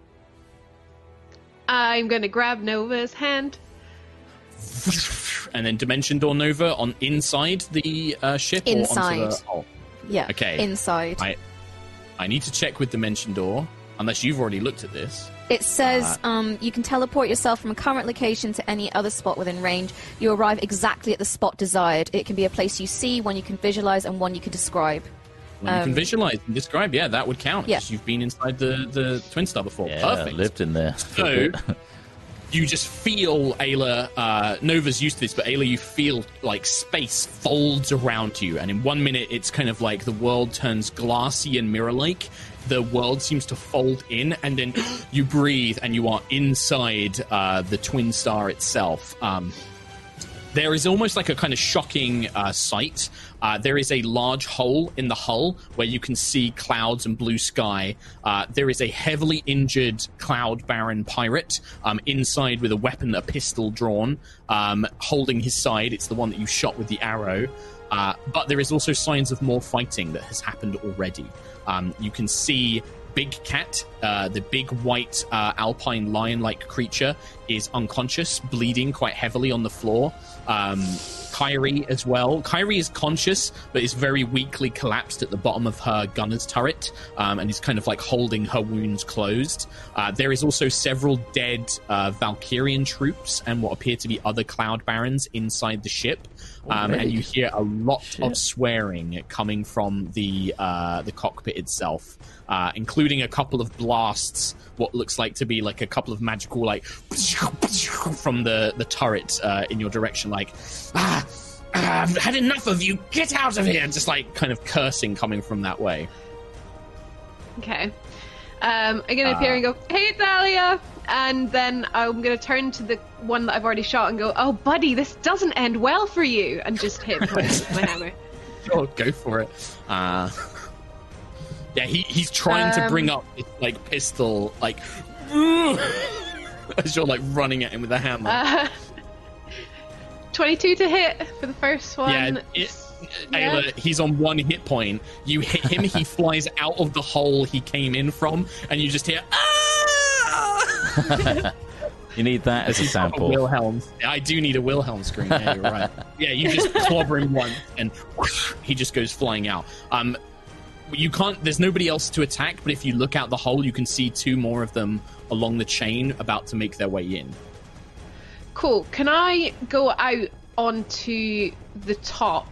I'm gonna grab Nova's hand. And then Dimension Door Nova on inside the uh, ship or onto Inside. the hull? Yeah. Okay. Inside. I I need to check with Dimension Door, unless you've already looked at this. It says Uh, um, you can teleport yourself from a current location to any other spot within range. You arrive exactly at the spot desired. It can be a place you see, one you can visualize, and one you can describe. When you can Um, visualize and describe, yeah, that would count. Yeah. 'cause you've been inside the, the Twin Star before. Yeah, Perfect. lived in there. for a So, bit. you just feel, Ayla, uh, Nova's used to this, but Ayla, you feel like space folds around you. And in one minute, it's kind of like the world turns glassy and mirror-like. The world seems to fold in, and then you breathe, and you are inside uh, the Twin Star itself. Um, there is almost like a kind of shocking uh, sight. Uh, there is a large hole in the hull where you can see clouds and blue sky. Uh, there is a heavily injured Cloud Baron pirate um, inside with a weapon, a pistol drawn, um, holding his side. It's the one that you shot with the arrow. Uh, but there is also signs of more fighting that has happened already. Um, you can see Big Cat, uh, the big white uh, alpine lion-like creature, is unconscious, bleeding quite heavily on the floor. Um, Kyrie as well. Kyrie is conscious, but is very weakly collapsed at the bottom of her gunner's turret, um, and is kind of like holding her wounds closed. Uh, there is also several dead uh, Valkyrian troops and what appear to be other Cloud Barons inside the ship. Um, and you hear a lot Shit. of swearing coming from the uh, the cockpit itself, uh, including a couple of blasts, what looks like to be like a couple of magical, like, from the, the turret uh, in your direction, like, ah, I've had enough of you, get out of here! Just like kind of cursing coming from that way. Okay. Um, I'm going to appear uh, and go, hey, Thalia! And then I'm going to turn to the one that I've already shot and go, oh, buddy, this doesn't end well for you. And just hit him with my hammer. Sure, go for it. Uh, yeah, he, he's trying um, to bring up this, like, pistol, like, as you're, like, running at him with a hammer. Uh, twenty-two to hit for the first one. Yeah, it, Ayla, yeah. He's on one hit point. You hit him, he flies out of the hole he came in from, and you just hear, ah! You need that as a sample. A Wilhelm. I do need a Wilhelm scream. Yeah, you're right. Yeah, you just clobber him once, and whoosh, he just goes flying out. Um, you can't. There's nobody else to attack, but if you look out the hole, you can see two more of them along the chain, about to make their way in. Cool. Can I go out onto the top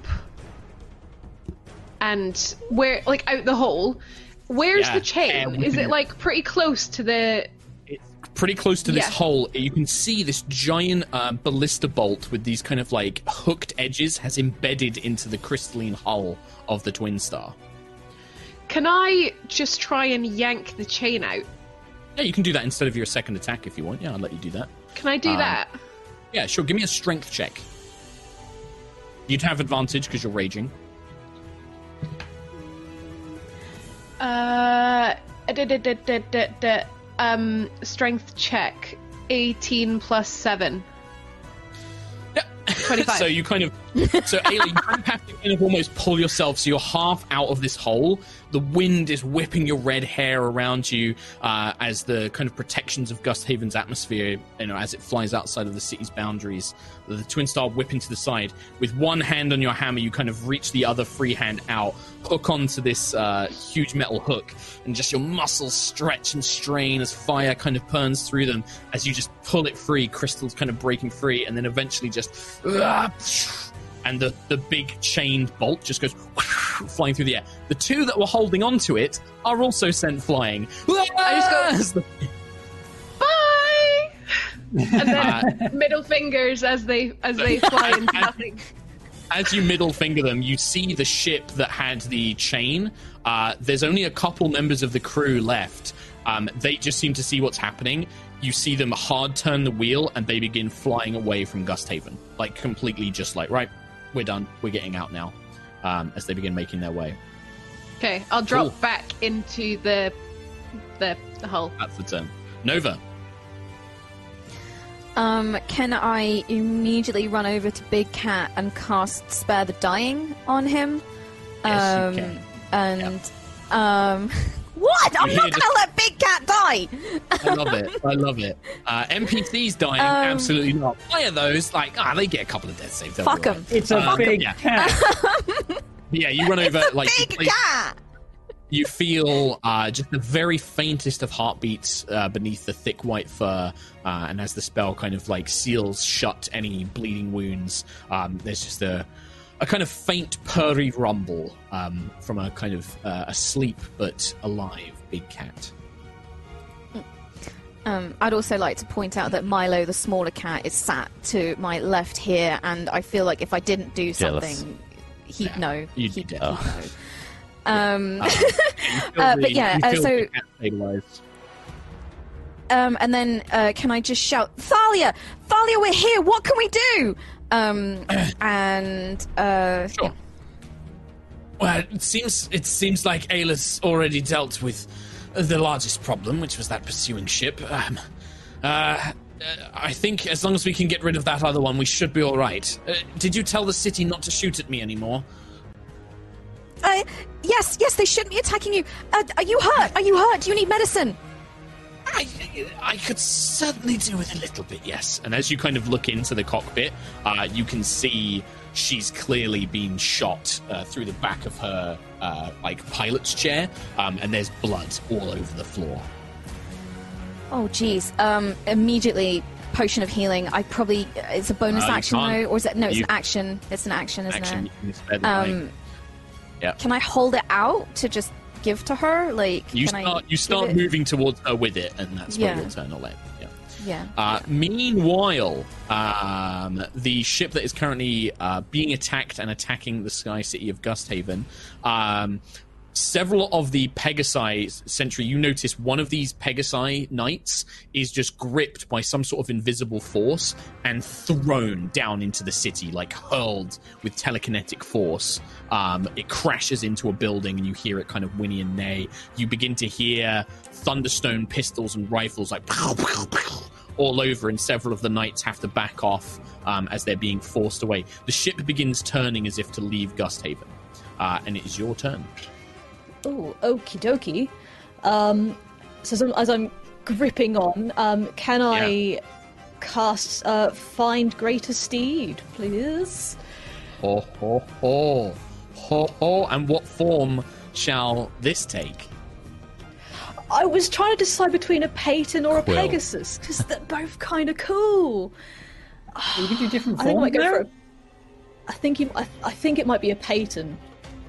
and where, like, out the hole? Where's yeah, the chain? Is it like pretty close to the? Pretty close to this yeah. hole. You can see this giant uh, ballista bolt with these kind of like hooked edges has embedded into the crystalline hull of the Twin Star. Can I just try and yank the chain out? Yeah, you can do that instead of your second attack if you want. Yeah, I'll let you do that. Can I do um, that? Yeah, sure. Give me a strength check. You'd have advantage because you're raging. Uh, da, da, da, da, da, da. Um, strength check, eighteen plus seven. Yeah. twenty-five. So you kind of, so Ayla, you kind of have to kind of almost pull yourself, so you're half out of this hole. The wind is whipping your red hair around you uh, as the kind of protections of Gusthaven's atmosphere, you know, as it flies outside of the city's boundaries. The Twin Star whipping to the side. With one hand on your hammer, you kind of reach the other free hand out, hook onto this uh, huge metal hook, and just your muscles stretch and strain as fire kind of burns through them. As you just pull it free, crystals kind of breaking free, and then eventually just... And the, the big chained bolt just goes flying through the air. The two that were holding onto it are also sent flying. I just go, bye! And then uh, middle fingers as they as they fly into nothing. As you middle finger them, you see the ship that had the chain. Uh, there's only a couple members of the crew left. Um, they just seem to see what's happening. You see them hard turn the wheel, and they begin flying away from Gusthaven. Like, completely just like, right, we're done. We're getting out now. Um, as they begin making their way. Okay, I'll drop cool. back into the, the the hole. That's the turn. Nova. Um, can I immediately run over to Big Cat and cast Spare the Dying on him? Yes, um, you can. And, yep. um... What? I'm not going to just... let Big Cat die! I love it. I love it. Uh, N P Cs dying? Um, Absolutely not. Why are those? Like, ah, they get a couple of death saves. Fuck them. Right. It's a uh, big yeah. cat. Yeah, you run over... It's a like big you, place, cat! you feel uh, just the very faintest of heartbeats uh, beneath the thick white fur, uh, and as the spell kind of like seals shut any bleeding wounds, um, there's just a... a kind of faint, purry rumble um, from a kind of uh, asleep but alive big cat. Um, I'd also like to point out that Milo, the smaller cat, is sat to my left here, and I feel like if I didn't do Jealous. something, he'd Yeah, know. you'd He'd, be he'd dead. know. Um, Uh, uh, but yeah, uh, so... stabilized. Um, and then uh, can I just shout, Thalia! Thalia, we're here! What can we do? Um, and... Uh, Sure. Well, it seems it seems like Ayla's already dealt with the largest problem, which was that pursuing ship. Um, uh, I think as long as we can get rid of that other one, we should be all right. Uh, did you tell the city not to shoot at me anymore? Uh, yes, yes, they shouldn't be attacking you. Uh, are you hurt? Are you hurt? Do you need medicine? I, I could certainly do with a little bit, yes. And as you kind of look into the cockpit, uh, you can see she's clearly been shot uh, through the back of her uh, like pilot's chair, um, and there's blood all over the floor. Oh, geez. Um, immediately, potion of healing. I probably it's a bonus Uh, you action can't. though, or is it? No, it's You- an action. It's an action, isn't Action, it? you can spare the Um, night. Yeah. Can I hold it out to just give to her? Like, You can start I you give start it- moving towards her with it, and that's where Yeah. your turn will end. Yeah. Yeah. Uh, meanwhile, um, the ship that is currently uh, being attacked and attacking the Sky City of Gusthaven, um, several of the Pegasi Sentry, you notice one of these Pegasi knights is just gripped by some sort of invisible force and thrown down into the city, like hurled with telekinetic force. Um, it crashes into a building and you hear it kind of whinny and neigh. You begin to hear Thunderstone pistols and rifles like pow, pow, pow, all over, and several of the knights have to back off um, as they're being forced away. The ship begins turning as if to leave Gusthaven, uh, and it is your turn. Oh, okie dokie. Um, so as I'm, as I'm gripping on, um, can I cast uh, Find Greater Steed, please? Ho, ho, ho. Ho, ho. And what form shall this take? I was trying to decide between a Peyton or a Quill. Pegasus, because they're both kind of cool. We can do different I think I forms might go there? for a... I think, you, I, I think it might be a Peyton.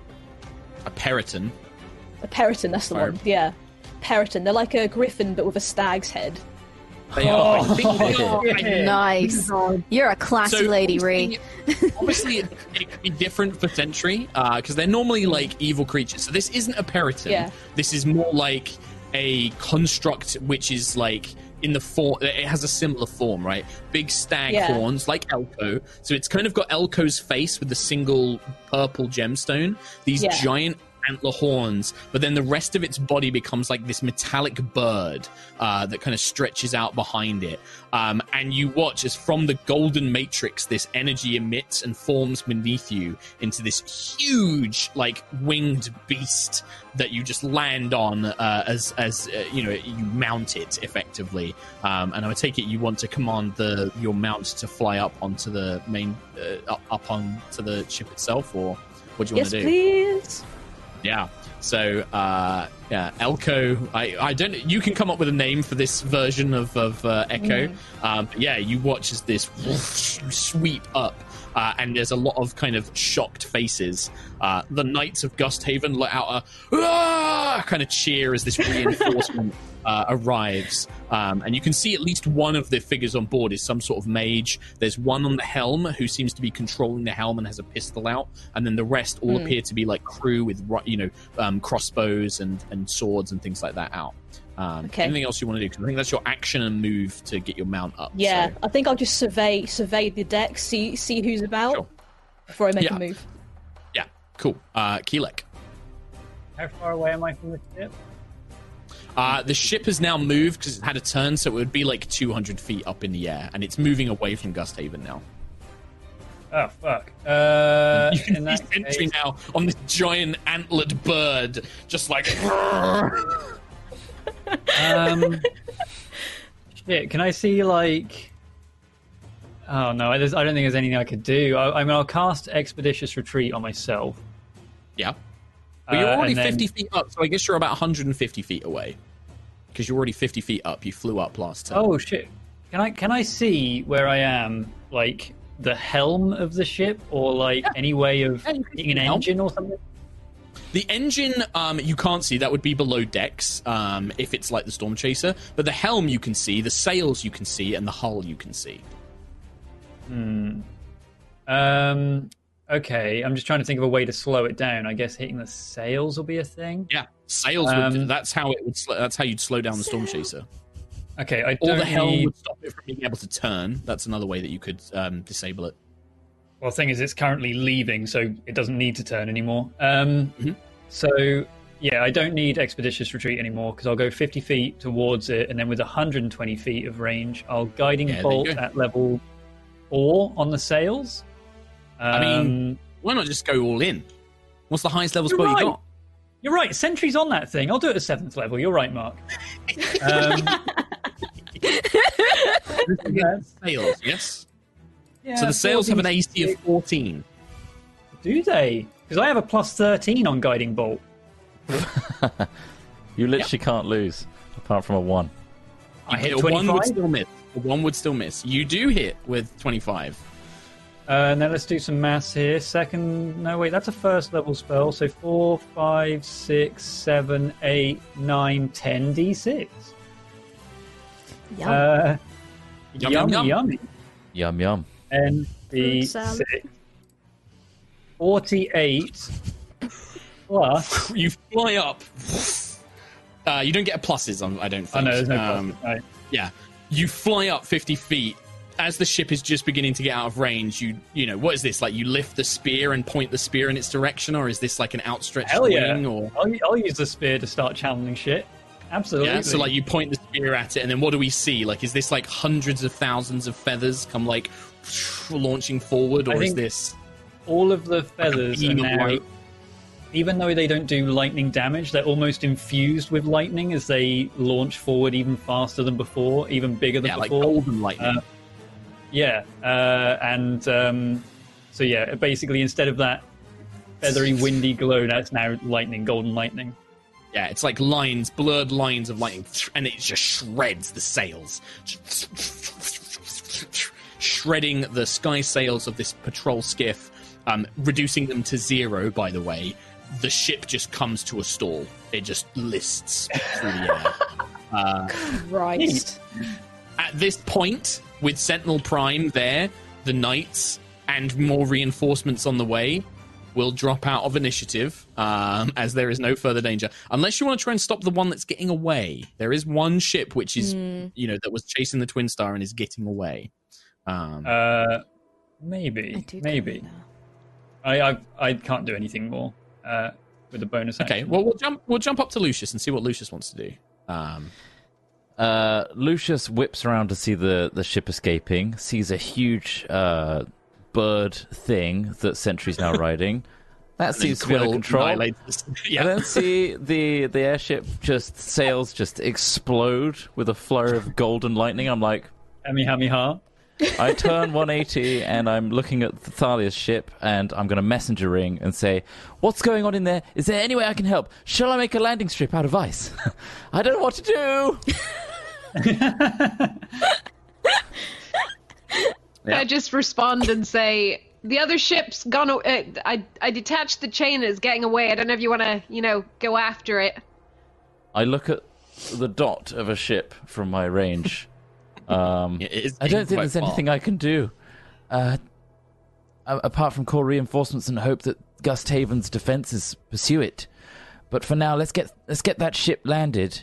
A Periton. A Periton, that's the Fire. one. Yeah. Periton. They're like a griffin, but with a stag's head. They are. I think they are. I- Nice. You're a classy So, lady, Ree. obviously- Obviously, it, it could be different for Sentry, because they're normally like evil creatures. So this isn't a Periton. Yeah. This is more like a construct which is like in the form. It has a similar form, right? Big stag Yeah. horns, like Elko. So it's kind of got Elko's face with the single purple gemstone. These Yeah. giant antler horns, but then the rest of its body becomes like this metallic bird uh, that kind of stretches out behind it. Um, and you watch as from the golden matrix, this energy emits and forms beneath you into this huge, like winged beast that you just land on uh, as as uh, you know you mount it effectively. Um, and I would take it you want to command the your mount to fly up onto the main uh, up, up onto the ship itself, or what do you Yes, want to do? please. Yeah. So, uh, yeah, Elko. I, I don't. You can come up with a name for this version of of uh, Echo. Um, but yeah, you watch as this whoosh, sweep up, uh, and there's a lot of kind of shocked faces. Uh, the Knights of Gusthaven let out a "Ah!" kind of cheer as this reinforcement uh, arrives, um, and you can see at least one of the figures on board is some sort of mage. There's one on the helm who seems to be controlling the helm and has a pistol out, and then the rest all appear to be like crew with you know um, crossbows and, and swords and things like that out. Um, Okay. Anything else you want to do? Because I think that's your action and move to get your mount up. Yeah, so- I think I'll just survey survey the deck, see see who's about Sure. before I make Yeah. a move. yeah, cool. Uh, Keelek. How far away am I from the ship? Uh, the ship has now moved because it had a turn, so it would be like two hundred feet up in the air, and it's moving away from Gusthaven now. Oh, fuck. Uh, You can in see that Sentry case, now on this giant antlered bird, just like. um, shit, can I see, like... Oh, no, there's, I don't think there's anything I could do. I, I mean, I'll cast Expeditious Retreat on myself. Yeah. But you're Uh, already and then- fifty feet up, so I guess you're about one hundred fifty feet away. Because you're already fifty feet up. You flew up last time. Oh, shit. Can I can I see where I am, like, the helm of the ship? Or, like, any way of Yeah, you can hitting an see the helm. engine or something? The engine, um, you can't see. That would be below decks um, if it's like the Storm Chaser. But the helm you can see, the sails you can see, and the hull you can see. Hmm. Um... Okay, I'm just trying to think of a way to slow it down. I guess hitting the sails will be a thing. Yeah, sails. Um, would, that's how it would. Sl- that's how you'd slow down the Storm Chaser. Okay, I Or don't the helm need... would stop it from being able to turn. That's another way that you could um, disable it. Well, the thing is, it's currently leaving, so it doesn't need to turn anymore. Um, Mhm. So, yeah, I don't need Expeditious Retreat anymore, because I'll go fifty feet towards it, and then with one hundred twenty feet of range, I'll Guiding Yeah, there you Bolt go. at level four on the sails. Um, I mean, why not just go all in? What's the highest level You're spell right. you got? You're right. Sentry's on that thing. I'll do it at seventh level. You're right, Mark. Um, Sails, yes. yeah, So the sails have an A C fourteen. of fourteen. Do they? Because I have a plus thirteen on guiding bolt. You literally can't lose, apart from a one. I hit A one would twenty-five. still miss. A one would still miss. You do hit with twenty-five. Uh, now let's do some maths here. Second, no wait, that's a first level spell. So four, five, six, seven, eight, nine, ten d six. Yum. Uh, Yum, yummy, yum, yum. yummy. Yum yum. N d Fruit salad. six. Forty-eight plus. You fly up. Uh, you don't get pluses, on, I don't think. Oh no, there's no Um, plus. Right. Yeah, you fly up fifty feet. As the ship is just beginning to get out of range, you you know what is this like? You lift the spear and point the spear in its direction, or is this like an outstretched Hell yeah! wing? Or I'll, I'll use the spear to start channeling shit. Absolutely. yeah, so like you point the spear at it, and then what do we see? Like, is this like hundreds of thousands of feathers come like launching forward, or I is think- this all of the feathers are beam of now, light? even though they don't do lightning damage, they're almost infused with lightning as they launch forward even faster than before, even bigger than Yeah, like before. golden lightning. Uh, Yeah, uh, and um, so yeah, basically instead of that feathery, windy glow, that's now lightning, golden lightning. Yeah, it's like lines, blurred lines of lightning, and it just shreds the sails. Shredding the sky sails of this patrol skiff, um, reducing them to zero, by the way. The ship just comes to a stall. It just lists through the air. Uh, Christ. at this point, with Sentinel Prime there, the Knights, and more reinforcements on the way, will drop out of initiative, um, as there is no further danger. Unless you want to try and stop the one that's getting away. There is one ship which is, Mm. you know, that was chasing the Twin Star and is getting away. Um, Uh, I maybe, do maybe. kinda know. I, I I can't do anything more uh, with the bonus action. okay, well we'll jump we'll jump up to Lucius and see what Lucius wants to do. Um, Uh, Lucius whips around to see the, the ship escaping, sees a huge uh, bird thing that Sentry's now riding. That seems to be under Quill control. annihilates this- yeah. And then see the the airship just sails just explode with a flurry of golden lightning. I'm like, Hammy, hammy, ha. I turn one eighty and I'm looking at Thalia's ship and I'm going to messenger ring and say, what's going on in there? Is there any way I can help? Shall I make a landing strip out of ice? I don't know what to do. Yeah. I just respond and say, the other ship's gone. o- Uh, I I detached the chain. It's getting away. I don't know if you want to, you know, go after it. I look at the dot of a ship from my range. Um, It is I don't think quite there's far. anything I can do. Uh, a- apart from call reinforcements and hope that Gusthaven's defenses pursue it. But for now, let's get let's get that ship landed.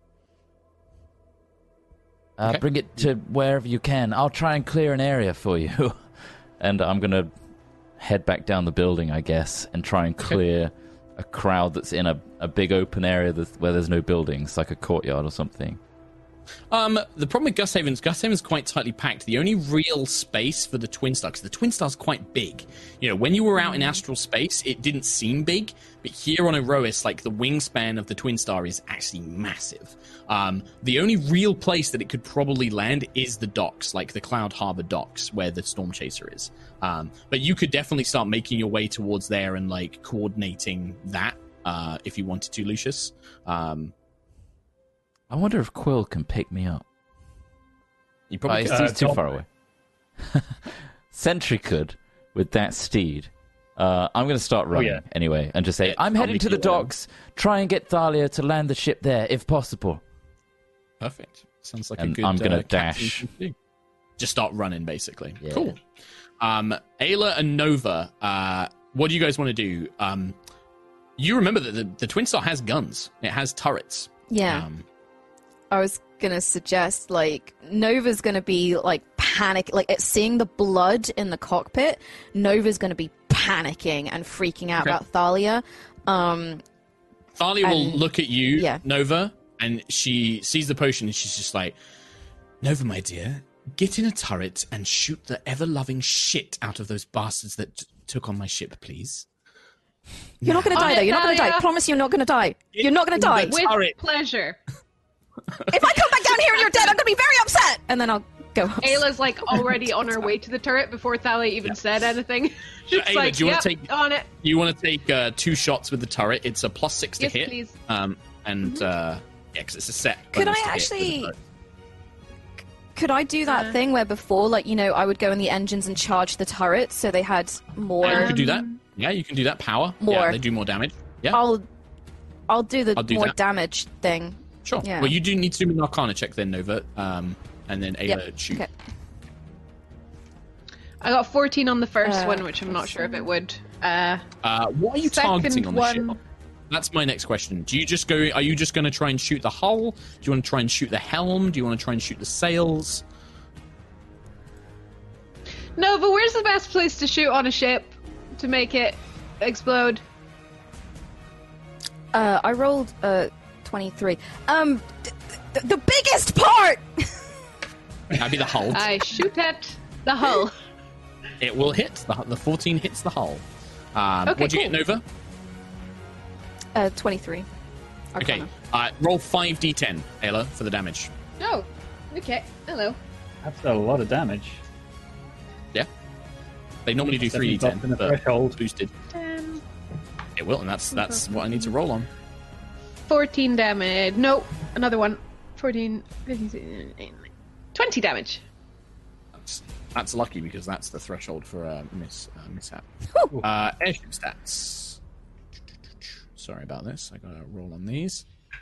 Uh, Okay. Bring it to wherever you can. I'll try and clear an area for you. And I'm going to head back down the building, I guess, and try and clear a crowd that's in a, a big open area that's, where there's no buildings, like a courtyard or something. Um, the problem with Gusthaven's, Gusthaven's quite tightly packed. The only real space for the Twin Star, because the Twin Star's quite big. You know, when you were out in astral space, it didn't seem big, but here on Erois, like, the wingspan of the Twin Star is actually massive. Um, the only real place that it could probably land is the docks, like the Cloud Harbor docks, where the Storm Chaser is. Um, but you could definitely start making your way towards there and, like, coordinating that, uh, if you wanted to, Lucius. Um, I wonder if Quill can pick me up. you Oh, probably he's, could. Uh, he's too Tom- far away. Sentry could with that steed. Uh, I'm going to start running yeah. anyway and just say, Yeah, I'm I'll heading meet to the you there. docks. Try and get Thalia to land the ship there, if possible. Perfect. Sounds like And a good. I'm gonna uh, captain dash. thing to do. Just start running, basically. Yeah. Cool. Um, Ayla and Nova, uh, what do you guys want to do? Um, you remember that the, the Twin Star has guns. It has turrets. Yeah. Um, I was gonna suggest like Nova's gonna be like panic, like at seeing the blood in the cockpit. Nova's gonna be panicking and freaking out Okay. about Thalia. Um, Thalia will And- look at you, yeah. Nova, and she sees the potion and she's just like, Nova, my dear, get in a turret and shoot the ever-loving shit out of those bastards that t- took on my ship, please. You're not going to On die, it, though. You're not going to die. Thalia. Promise you're not going to die. You're not going to die. With Turret. pleasure. If I come back down here and you're dead, I'm going to be very upset. And then I'll go. Ayla's like already on her way to the turret before Thalia even said anything. She's Ayla, like, do you yep, want to take on it. You want to take uh, two shots with the turret? It's a plus six to Yes, hit. please. Um, and uh, yeah, because it's a set. Could bonus I to hit with the actually- turret. Could I do that Uh. thing where before, like, you know, I would go in the engines and charge the turrets so they had more. Yeah, you can do that. Yeah, you can do that. Power. Yeah, More. they do more damage. Yeah, I'll, I'll do the I'll do more that. damage thing. sure. yeah. Well, you do need to do an Arcana check then, Nova. Um, and then Ayla Yep. shoot. Okay. I got fourteen on the first Uh, one, which I'm not sure if it would. Uh, Uh, what are you Second targeting on the one- ship? That's my next question. Do you just go? Are you just going to try and shoot the hull? Do you want to try and shoot the helm? Do you want to try and shoot the sails? no, but where's the best place to shoot on a ship to make it explode? Uh, I rolled uh twenty-three. Um, th- th- the biggest part. That'd be the hull. I shoot at the hull. It will hit. The, the fourteen hits the hull. Um, Okay, what'd you cool. get, Nova? Uh, twenty-three. Okay. Arcana. Uh, roll five d ten, Ayla, for the damage. Oh, okay. Hello. That's a lot of damage. Yeah. They normally do three d ten, Doesn't bump in the but threshold. boosted. Um, It will, and that's that's what I need to roll on. fourteen damage. No, another one. fourteen, fifteen, sixteen, eighteen, twenty damage. That's, that's lucky because that's the threshold for a miss uh, mishap. Uh, airship stats. Sorry about this. I gotta roll on these.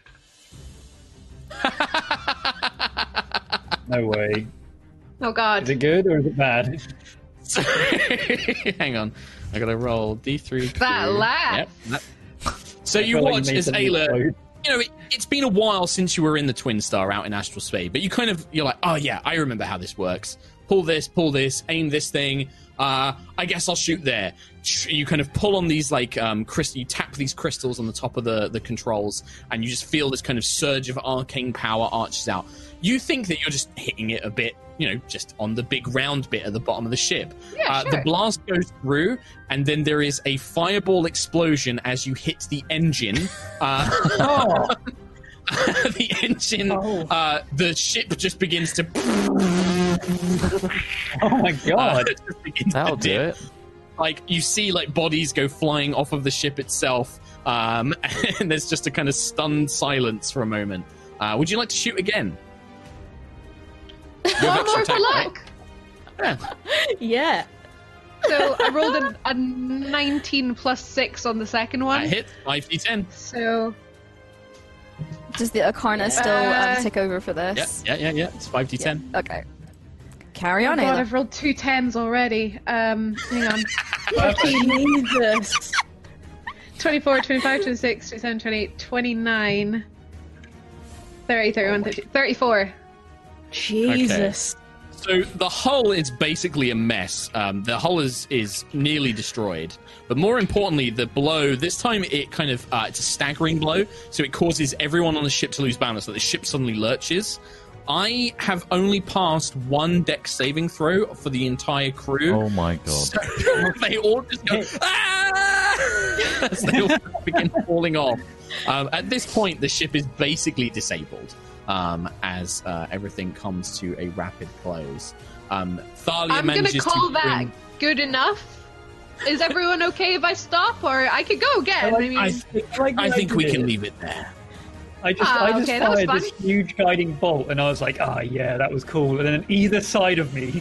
No way. Oh god. Is it good or is it bad? Hang on. I gotta roll D three. That crew. laugh. Yep, that- So you I feel like watch made as something Ayla. explode. You know, it, it's been a while since you were in the Twin Star out in Astral Space, but you kind of you're like, oh yeah, I remember how this works. Pull this, pull this, aim this thing. Uh, I guess I'll shoot there. You kind of pull on these like um, crystal. You tap these crystals on the top of the the controls, and you just feel this kind of surge of arcane power arches out. You think that you're just hitting it a bit, you know, just on the big round bit at the bottom of the ship. Yeah, uh, sure. The blast goes through, and then there is a fireball explosion as you hit the engine. Uh, Oh, the engine, Oh. uh, the ship just begins to. oh my uh, god. just begins to That'll do dip. it. Like you see, like bodies go flying off of the ship itself, um, and there's just a kind of stunned silence for a moment. Uh, would you like to shoot again? You have One more extra for attack, right? luck. Yeah. Yeah. So I rolled a, a nineteen plus six on the second one. That hit five d ten. So Does the Arcana still Uh, um, take over for Yeah, this? yeah, yeah, yeah. It's five d ten. Okay. Carry oh on, god, Ayla. I've rolled two tens already. Um, hang on. Jesus. twenty-four, twenty-five, twenty-six, twenty-seven, twenty-eight, twenty-nine, thirty, thirty-one, thirty, thirty-four. Jesus. So the hull is basically a mess. Um, the hull is is nearly destroyed, but more importantly, the blow. This time, it kind of uh, it's a staggering blow, so it causes everyone on the ship to lose balance. Like the ship suddenly lurches. I have only passed one deck saving throw for the entire crew. Oh my god. So they all just go ah! as they all begin falling off. Um, at this point, the ship is basically disabled um, as uh, everything comes to a rapid close. Um, Thalia I'm gonna manages call to that bring- good enough. Is everyone okay if I stop, or I could go again? I, mean, I, I like I the think we idea. can leave it there. I just, Ah, I just okay, that was fired this fun. huge guiding bolt, and I was like, ah, yeah, that was cool. And then on either side of me,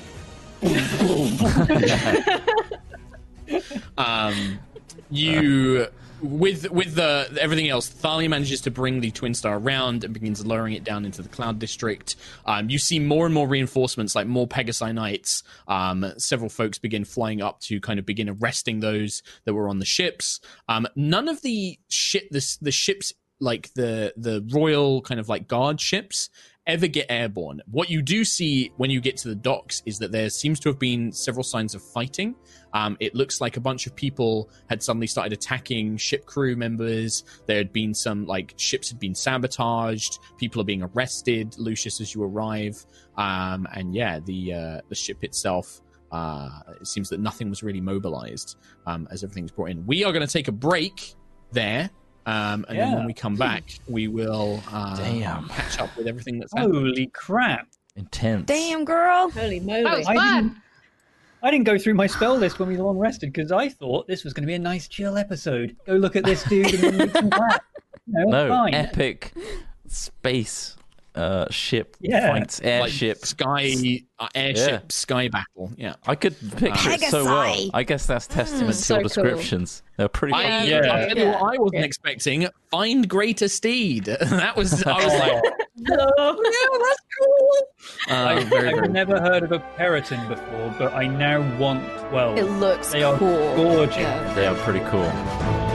Um, you with with the everything else, Thalia manages to bring the Twin Star around and begins lowering it down into the Cloud District. Um, you see more and more reinforcements, like more Pegasi Knights. Um, several folks begin flying up to kind of begin arresting those that were on the ships. Um, none of the ship, the, the ships, like the the royal kind of like guard ships, ever get airborne. What you do see when you get to the docks is that there seems to have been several signs of fighting. Um, it looks like a bunch of people had suddenly started attacking ship crew members. There had been some, like, ships had been sabotaged. People are being arrested, Lucius, as you arrive. Um, and yeah, the uh, the ship itself uh, it seems that nothing was really mobilized um, as everything's brought in. We are going to take a break there, um, and Yeah. then when we come back, we will uh, Damn. catch up with everything that's happened. Holy crap! Intense. Damn, girl. Holy That moly. was I fun. didn't, I didn't go through my spell list when we long rested because I thought this was going to be a nice chill episode. Go look at this dude and then we come back. You know, No, fine. epic space uh, ship Yeah. fights Like airship. sky uh, airship Yeah. sky battle. Yeah. I could picture it so well. Pegasus. I guess that's testament to so your cool. descriptions. They're pretty I, fucking Yeah. I'll tell you Yeah. what I wasn't Yeah. expecting. Find greater steed. That was. I was like, Oh. yeah, that's cool. Uh, I, very, I've very never heard of a Periton before, but I now want twelve. It looks They are cool. gorgeous. Yeah. They are pretty cool.